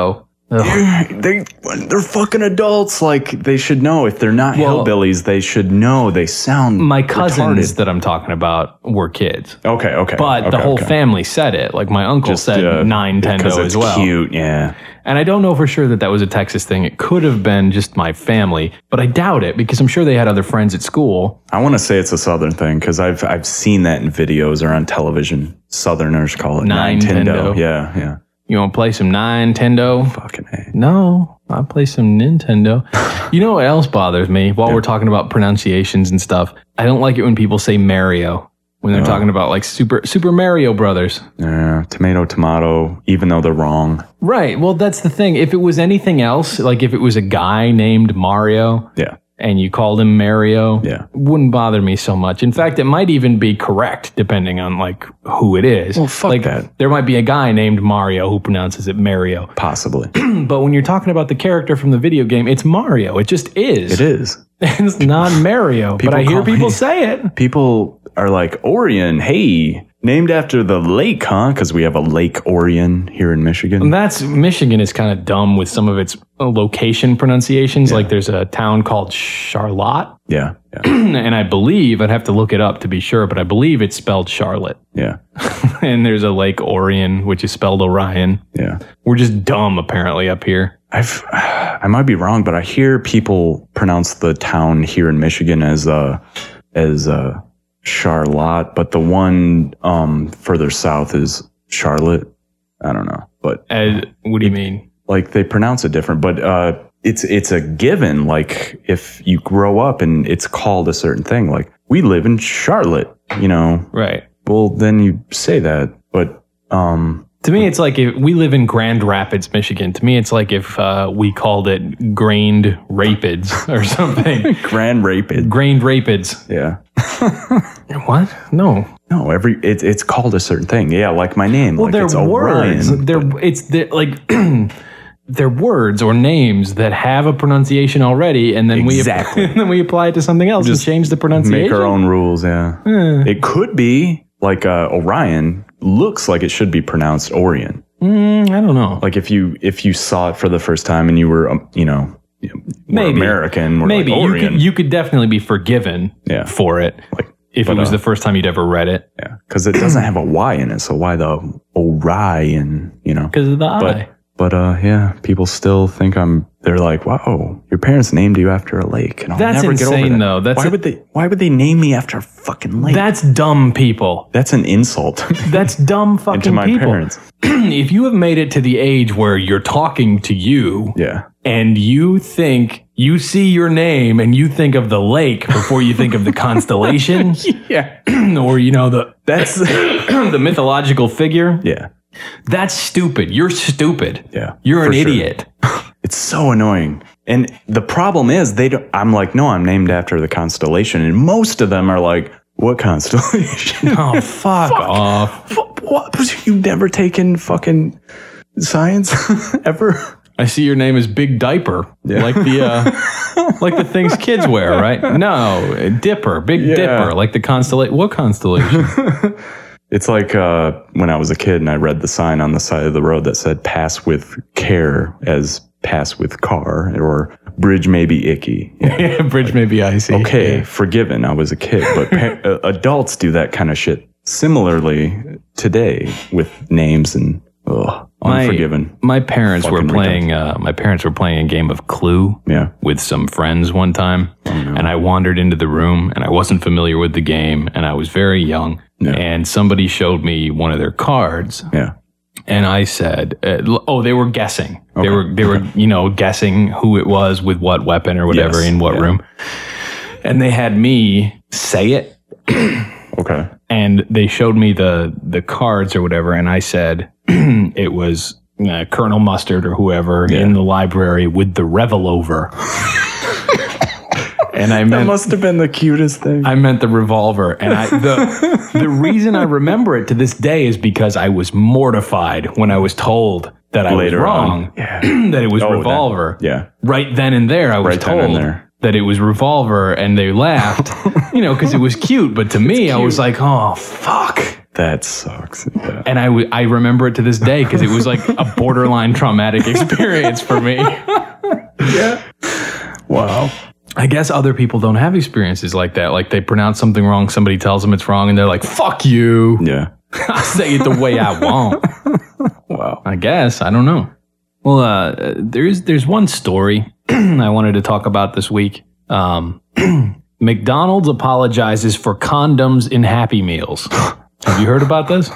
They're fucking adults. Like, they should know. If they're not hillbillies, they should know. They sound My cousins retarded. that I'm talking about were kids. Okay. But the whole family said it. Like, my uncle said Nintendo as well. Cute, yeah. And I don't know for sure that was a Texas thing. It could have been just my family, but I doubt it because I'm sure they had other friends at school. I want to say it's a Southern thing because I've seen that in videos or on television. Southerners call it Nintendo. Yeah. You want to play some Nintendo? Fucking A. No, I'll play some Nintendo. You know what else bothers me while we're talking about pronunciations and stuff? I don't like it when people say Mario when they're talking about like Super Mario Brothers. Yeah, tomato, even though they're wrong. Right. Well, that's the thing. If it was anything else, like if it was a guy named Mario. Yeah. And you called him Mario, yeah, it wouldn't bother me so much. In fact, it might even be correct depending on like who it is. Well, fuck like, that. There might be a guy named Mario who pronounces it Mario. Possibly. But when you're talking about the character from the video game, it's Mario. It just is. It is. It's not Mario. But I hear people say it. People are like, Orion, hey, named after the lake, huh? Because we have a Lake Orion here in Michigan. Michigan is kind of dumb with some of its location pronunciations. Yeah. Like there's a town called Charlotte. Yeah. And I believe, I'd have to look it up to be sure, but I believe it's spelled Charlotte. Yeah. And there's a Lake Orion, which is spelled Orion. Yeah. We're just dumb apparently up here. I might be wrong, but I hear people pronounce the town here in Michigan as Charlotte, but the one further south is Charlotte. I don't know, but what do you mean? Like they pronounce it different, but it's a given. Like if you grow up and it's called a certain thing, like we live in Charlotte, you know, right? Well, then you say that, but to me, it's like if we live in Grand Rapids, Michigan. To me, it's like if we called it Grained Rapids or something. Grand Rapids. Grained Rapids. Yeah. What? No. It's called a certain thing. Yeah, like my name. Well, like they're it's words. Orion, They're words or names that have a pronunciation already, and then we apply it to something else and change the pronunciation. Make our own rules. Yeah. It could be like Orion looks like it should be pronounced Orion. I don't know. Like if you saw it for the first time and you were maybe American, or maybe like Orion. you could definitely be forgiven for it. Like if it was the first time you'd ever read it. Yeah, because it doesn't have a Y in it, so why the Orion? You know, because of the I. But yeah, people still think they're like, wow, your parents named you after a lake. And I'll That's never insane, get over that. though. Why would they name me after a fucking lake? That's dumb people. That's an insult. That's dumb fucking to my people. Parents. If you have made it to the age where you're talking to you, and you think you see your name and you think of the lake before you think of the constellation, or that's the mythological figure, that's stupid. You're stupid. Yeah, you're an idiot. It's so annoying. And the problem is I'm like, no, I'm named after the constellation, and most of them are like, what constellation? Oh, fuck off. What? You've never taken fucking science ever? I see your name is Big Diaper, like the things kids wear, right? No, Dipper, Big Dipper, like the constellation. What constellation? It's like when I was a kid and I read the sign on the side of the road that said "Pass with care" as "Pass with car" or "Bridge may be icky." Yeah, bridge may be icy. Okay, forgiven. I was a kid, but adults do that kind of shit. Similarly, today with names and unforgiven. My parents were playing. My parents were playing a game of Clue. With some friends one time, and I wandered into the room, and I wasn't familiar with the game, and I was very young, and somebody showed me one of their cards. And I said, they were guessing. Okay. They were guessing who it was with what weapon or whatever in what room, and they had me say it. Okay. And they showed me the cards or whatever, and I said it was Colonel Mustard or whoever in the library with the revolver. And that must have been the cutest thing. I meant the revolver, and the reason I remember it to this day is because I was mortified when I was told that I was wrong, that it was revolver. Right then and there, I was told that it was revolver, and they laughed, because it was cute. But to me, I was like, oh, fuck. That sucks. Yeah. And I remember it to this day because it was like a borderline traumatic experience for me. Yeah. Wow. I guess other people don't have experiences like that. Like they pronounce something wrong, somebody tells them it's wrong, and they're like, fuck you. Yeah. I say it the way I want. Wow. I guess. I don't know. Well, there's one story I wanted to talk about this week. McDonald's apologizes for condoms in Happy Meals. Have you heard about this?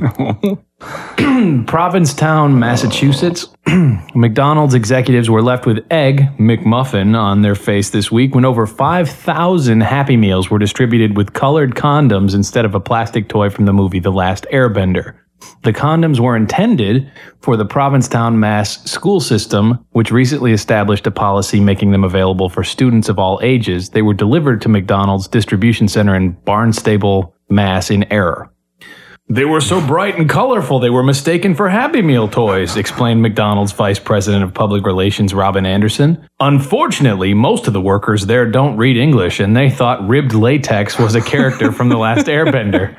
Provincetown, Massachusetts. McDonald's executives were left with Egg McMuffin on their face this week when over 5,000 Happy Meals were distributed with colored condoms instead of a plastic toy from the movie The Last Airbender. The condoms were intended for the Provincetown, Mass. School system, which recently established a policy making them available for students of all ages. They were delivered to McDonald's distribution center in Barnstable, Mass. in error. They were so bright and colorful, they were mistaken for Happy Meal toys, explained McDonald's Vice President of Public Relations, Robin Anderson. Unfortunately, most of the workers there don't read English, and they thought ribbed latex was a character from The Last Airbender.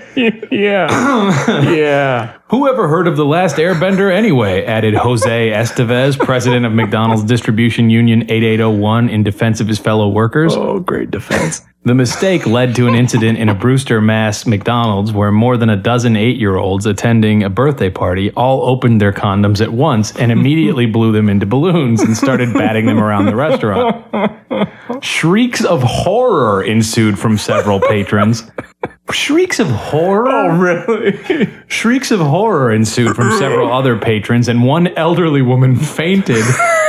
Yeah. Yeah. Who ever heard of The Last Airbender anyway? Added Jose Estevez, president of McDonald's Distribution Union 8801, in defense of his fellow workers. Oh, great defense. The mistake led to an incident in a Brewster, Mass. McDonald's where more than a dozen 8-year-olds attending a birthday party all opened their condoms at once and immediately blew them into balloons and started batting them around the restaurant. Shrieks of horror ensued from several patrons. Shrieks of horror? Oh, really? Shrieks of horror ensued from several other patrons, and one elderly woman fainted.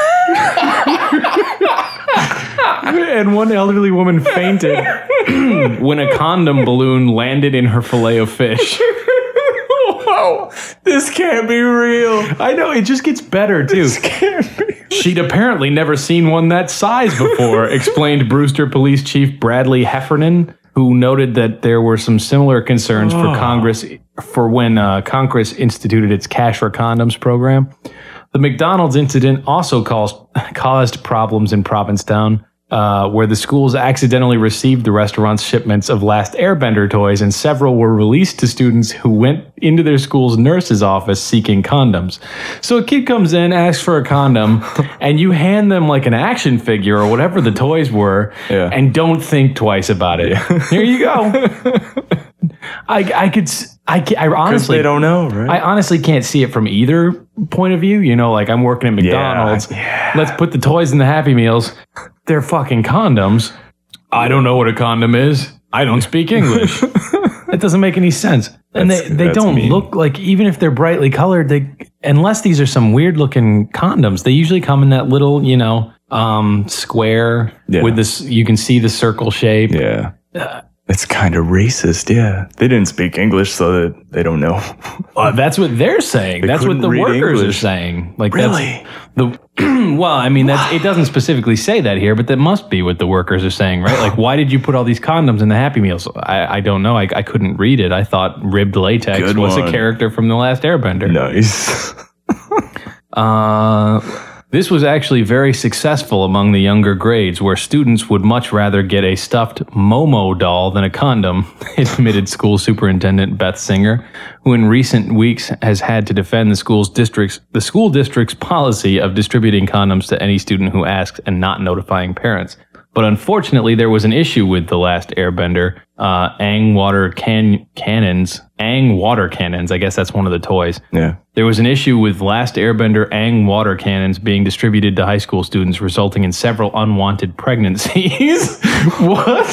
When a condom balloon landed in her fillet of fish. Wow. This can't be real. I know, it just gets better, too. This can't be. She'd apparently never seen one that size before, explained Brewster Police Chief Bradley Heffernan, who noted that there were some similar concerns for Congress for when Congress instituted its Cash for Condoms program. The McDonald's incident also caused problems in Provincetown, where the schools accidentally received the restaurant's shipments of Last Airbender toys, and several were released to students who went into their school's nurse's office seeking condoms. So a kid comes in, asks for a condom, and you hand them like an action figure or whatever the toys were, and don't think twice about it. Yeah. Here you go. I honestly they don't know, right? I honestly can't see it from either point of view. You know, like I'm working at McDonald's. Yeah. Let's put the toys in the Happy Meals. They're fucking condoms. I don't know what a condom is. I don't speak English. That doesn't make any sense. And they don't look like, even if they're brightly colored, unless these are some weird looking condoms, they usually come in that little, square with this, you can see the circle shape. Yeah. It's kind of racist, yeah. They didn't speak English, so that they don't know. That's what they're saying. That's what the workers are saying. Like, really? Well, I mean, it doesn't specifically say that here, but that must be what the workers are saying, right? Like, why did you put all these condoms in the Happy Meals? I don't know. I couldn't read it. I thought ribbed latex was a character from The Last Airbender. Nice. This was actually very successful among the younger grades, where students would much rather get a stuffed Momo doll than a condom, admitted school superintendent Beth Singer, who in recent weeks has had to defend the school district's policy of distributing condoms to any student who asks and not notifying parents. But unfortunately, there was an issue with The Last Airbender. Aang water cannons. I guess that's one of the toys. Yeah. There was an issue with Last Airbender Aang water cannons being distributed to high school students, resulting in several unwanted pregnancies. What?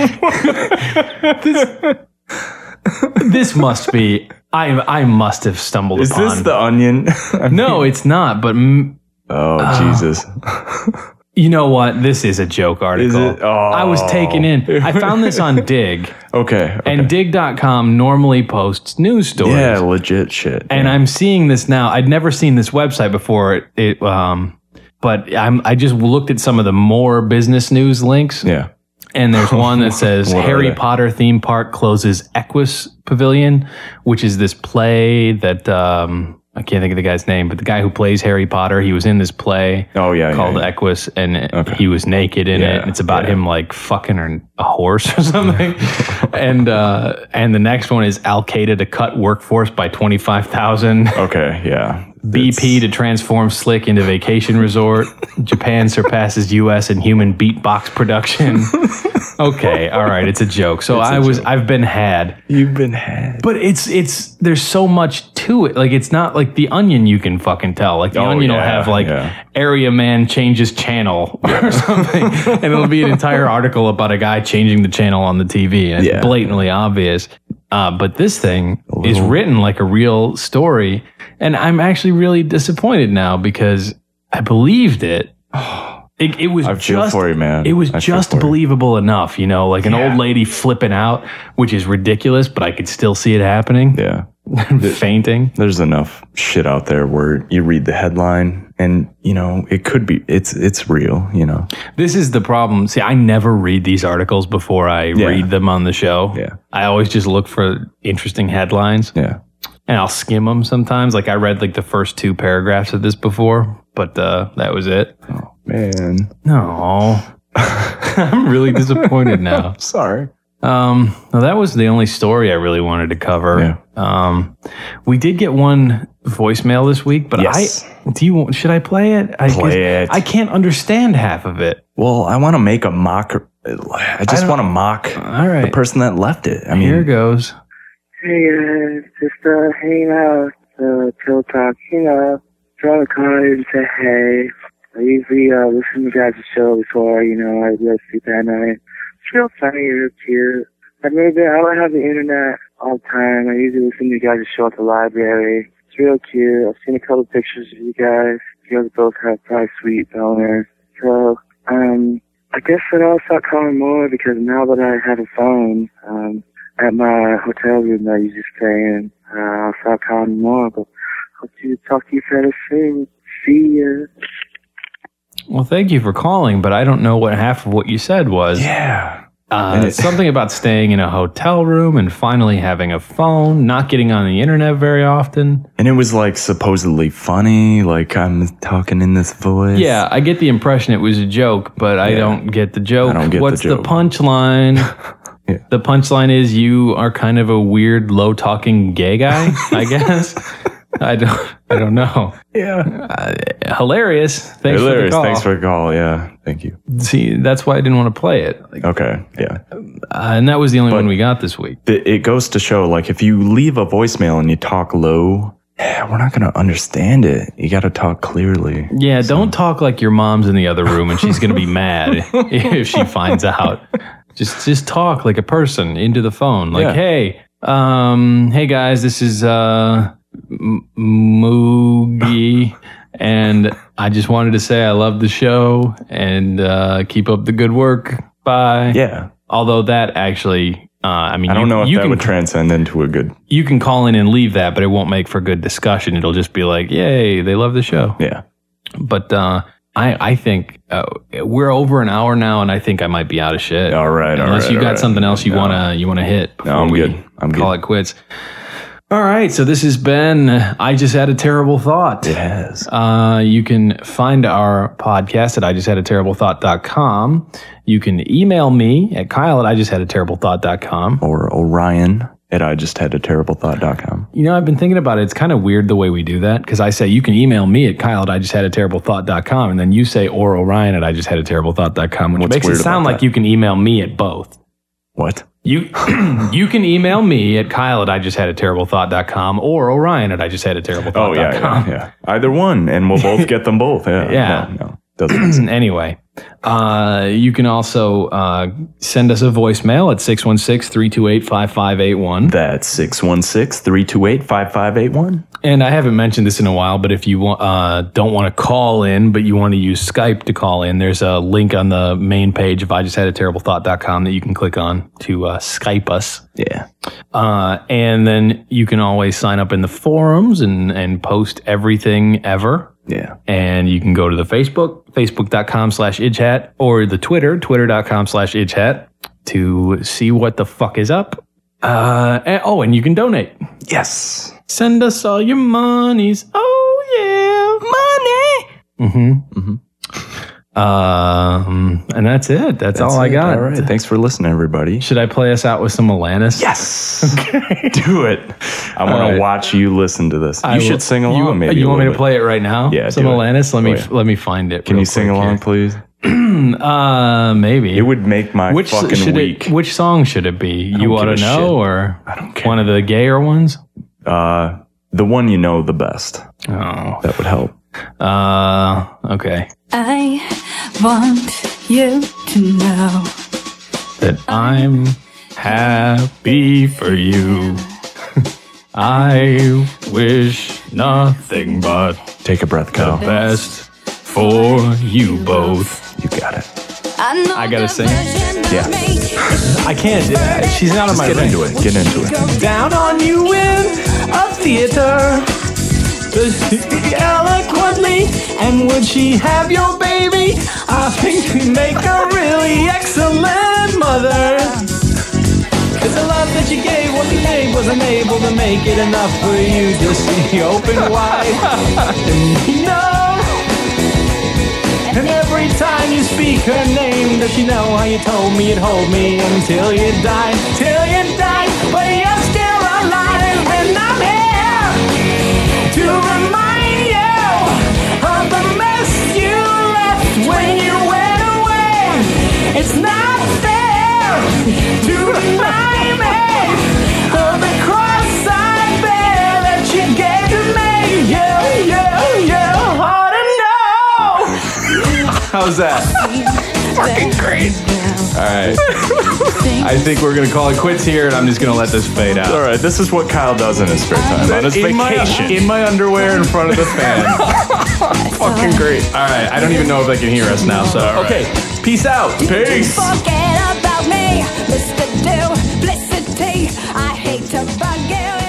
This must be. I must have stumbled upon. Is this The Onion? No, it's not. But Jesus. You know what? This is a joke article. Is it? Oh. I was taken in. I found this on Dig. Okay. And Dig.com normally posts news stories. Yeah, legit shit. And I'm seeing this now. I'd never seen this website before. But I just looked at some of the more business news links. Yeah. And there's one that says Harry Potter theme park closes Equus Pavilion, which is this play that I can't think of the guy's name, but the guy who plays Harry Potter, he was in this play called Equus, and he was naked in it. And it's about him like fucking a horse or something. and the next one is Al-Qaeda to cut workforce by 25,000. Okay, yeah. BP to transform Slick into vacation resort. Japan surpasses U.S. in human beatbox production. Okay, all right, it's a joke. So I've been had. You've been had. But there's so much to it. Like, it's not like The Onion you can fucking tell. Like, The Onion will have area man changes channel or something. And it'll be an entire article about a guy changing the channel on the TV. And it's blatantly obvious. But this thing is written like a real story. And I'm actually really disappointed now because I believed it. It was just for you, man. It was just believable enough, like an old lady flipping out, which is ridiculous, but I could still see it happening. Yeah. Fainting. There's enough shit out there where you read the headline and, it could be, it's real, This is the problem. See, I never read these articles before I read them on the show. Yeah. I always just look for interesting headlines. Yeah. And I'll skim them sometimes. Like I read like the first 2 paragraphs of this before, but that was it. Oh, man. No. I'm really disappointed now. Sorry. Well, that was the only story I really wanted to cover. Yeah. We did get one voicemail this week, but should I play it? Play it. I can't understand half of it. Well, I want to make a mock. I just want to mock the person that left it. I mean, here goes. Hey guys, just hanging out, chill talk, draw a card and say hey. I usually listen to you guys' show before, I go to sleep at night. It's real funny, real cute. I don't have the internet all the time. I usually listen to you guys' show at the library. It's real cute. I've seen a couple pictures of you guys. You guys both have probably sweet donors. So, I guess that I'll start calling more because now that I have a phone, at my hotel room that I usually stay in, I'll start calling more, but hope to talk to you fairly soon. See ya. Well, thank you for calling, but I don't know what half of what you said was. Yeah. Something about staying in a hotel room and finally having a phone, not getting on the internet very often. And it was like supposedly funny, like I'm talking in this voice. Yeah, I get the impression it was a joke, but I don't get the joke. I don't get What's the joke. The punchline? Yeah. The punchline is you are kind of a weird, low-talking gay guy, I guess. I don't know. Yeah. Hilarious. Thanks for the call. Thanks for the call. Yeah. Thank you. See, that's why I didn't want to play it. Okay. Yeah. And that was the only one we got this week. It goes to show, like, if you leave a voicemail and you talk low, we're not going to understand it. You got to talk clearly. Yeah. Don't talk like your mom's in the other room and she's going to be mad if she finds out. Just talk like a person into the phone. Like, hey guys, this is Moogie, and I just wanted to say I love the show and keep up the good work. Bye. Yeah. Although that actually, I don't know if that would transcend into a good. You can call in and leave that, but it won't make for good discussion. It'll just be like, yay, they love the show. Yeah. But I think we're over an hour now, and I think I might be out of shit. All right. Unless you got something else you wanna hit before I'm good. Call it quits. All right, so this has been I Just Had a Terrible Thought. It has. You can find our podcast at IJustHadATerribleThought.com. You can email me at Kyle at IJustHadATerribleThought.com. Or Orion at IJustHadATerribleThought.com. I've been thinking about it. It's kind of weird the way we do that, because I say you can email me at Kyle at IJustHadATerribleThought.com, and then you say or Orion at IJustHadATerribleThought.com, which makes it sound like you can email me at both. What? You can email me at Kyle at IJustHadATerribleThought.com or Orion at IJustHadATerribleThought.com. Oh, yeah. Either one, and we'll both get them both. Yeah. No, doesn't. Anyway, you can also send us a voicemail at 616-328-5581. That's 616-328-5581. And I haven't mentioned this in a while, but if you don't want to call in, but you want to use Skype to call in, there's a link on the main page of IJustHadATerribleThought.com that you can click on to Skype us. Yeah. And then you can always sign up in the forums and post everything ever. Yeah. And you can go to the Facebook.com/IdgeHat, or the Twitter.com/IdgeHat to see what the fuck is up. And you can donate. Yes. Send us all your monies. Oh, yeah. Money. And that's it. That's all I got. All right. Thanks for listening, everybody. Should I play us out with some Alanis? Yes. Okay. Do it. I want to watch you listen to this. You should sing along, maybe. You want me to play it right now? Yeah. Some Alanis? Let me find it. Can you sing along, please? Maybe. It would make my fucking week. Which song should it be? You ought to know, or I don't care. One of the gayer ones? The one you know the best. Oh, that would help. Okay. I want you to know that I'm happy for you. I wish nothing but take a breath, Kyle. The best for you both. You got it. I gotta sing. Yeah. I can't. She's not on my Get into it. Get into it. Down on you in a theater, eloquently, and would she have your baby? I think we make a really excellent mother. Cause the love that you gave, what you made, was unable to make it enough for you to see open wide. And you know, and every time you speak her name, does she know how you told me you'd hold me until you died? Till you died, but you're still alive, and I'm here to remind you of the mess you left when you went away. It's not fair to remind me of the cross I bear that you gave to me. You ought to know. How's that? Fucking great. All right. I think we're going to call it quits here, and I'm just going to let this fade out. All right. This is what Kyle does in his spare time. On his vacation. In my underwear in front of the fan. Fucking great. All right. I don't even know if they can hear us now. So, okay. Peace out. Peace. Forget about me, Mr. Duplicity. I hate to bug you.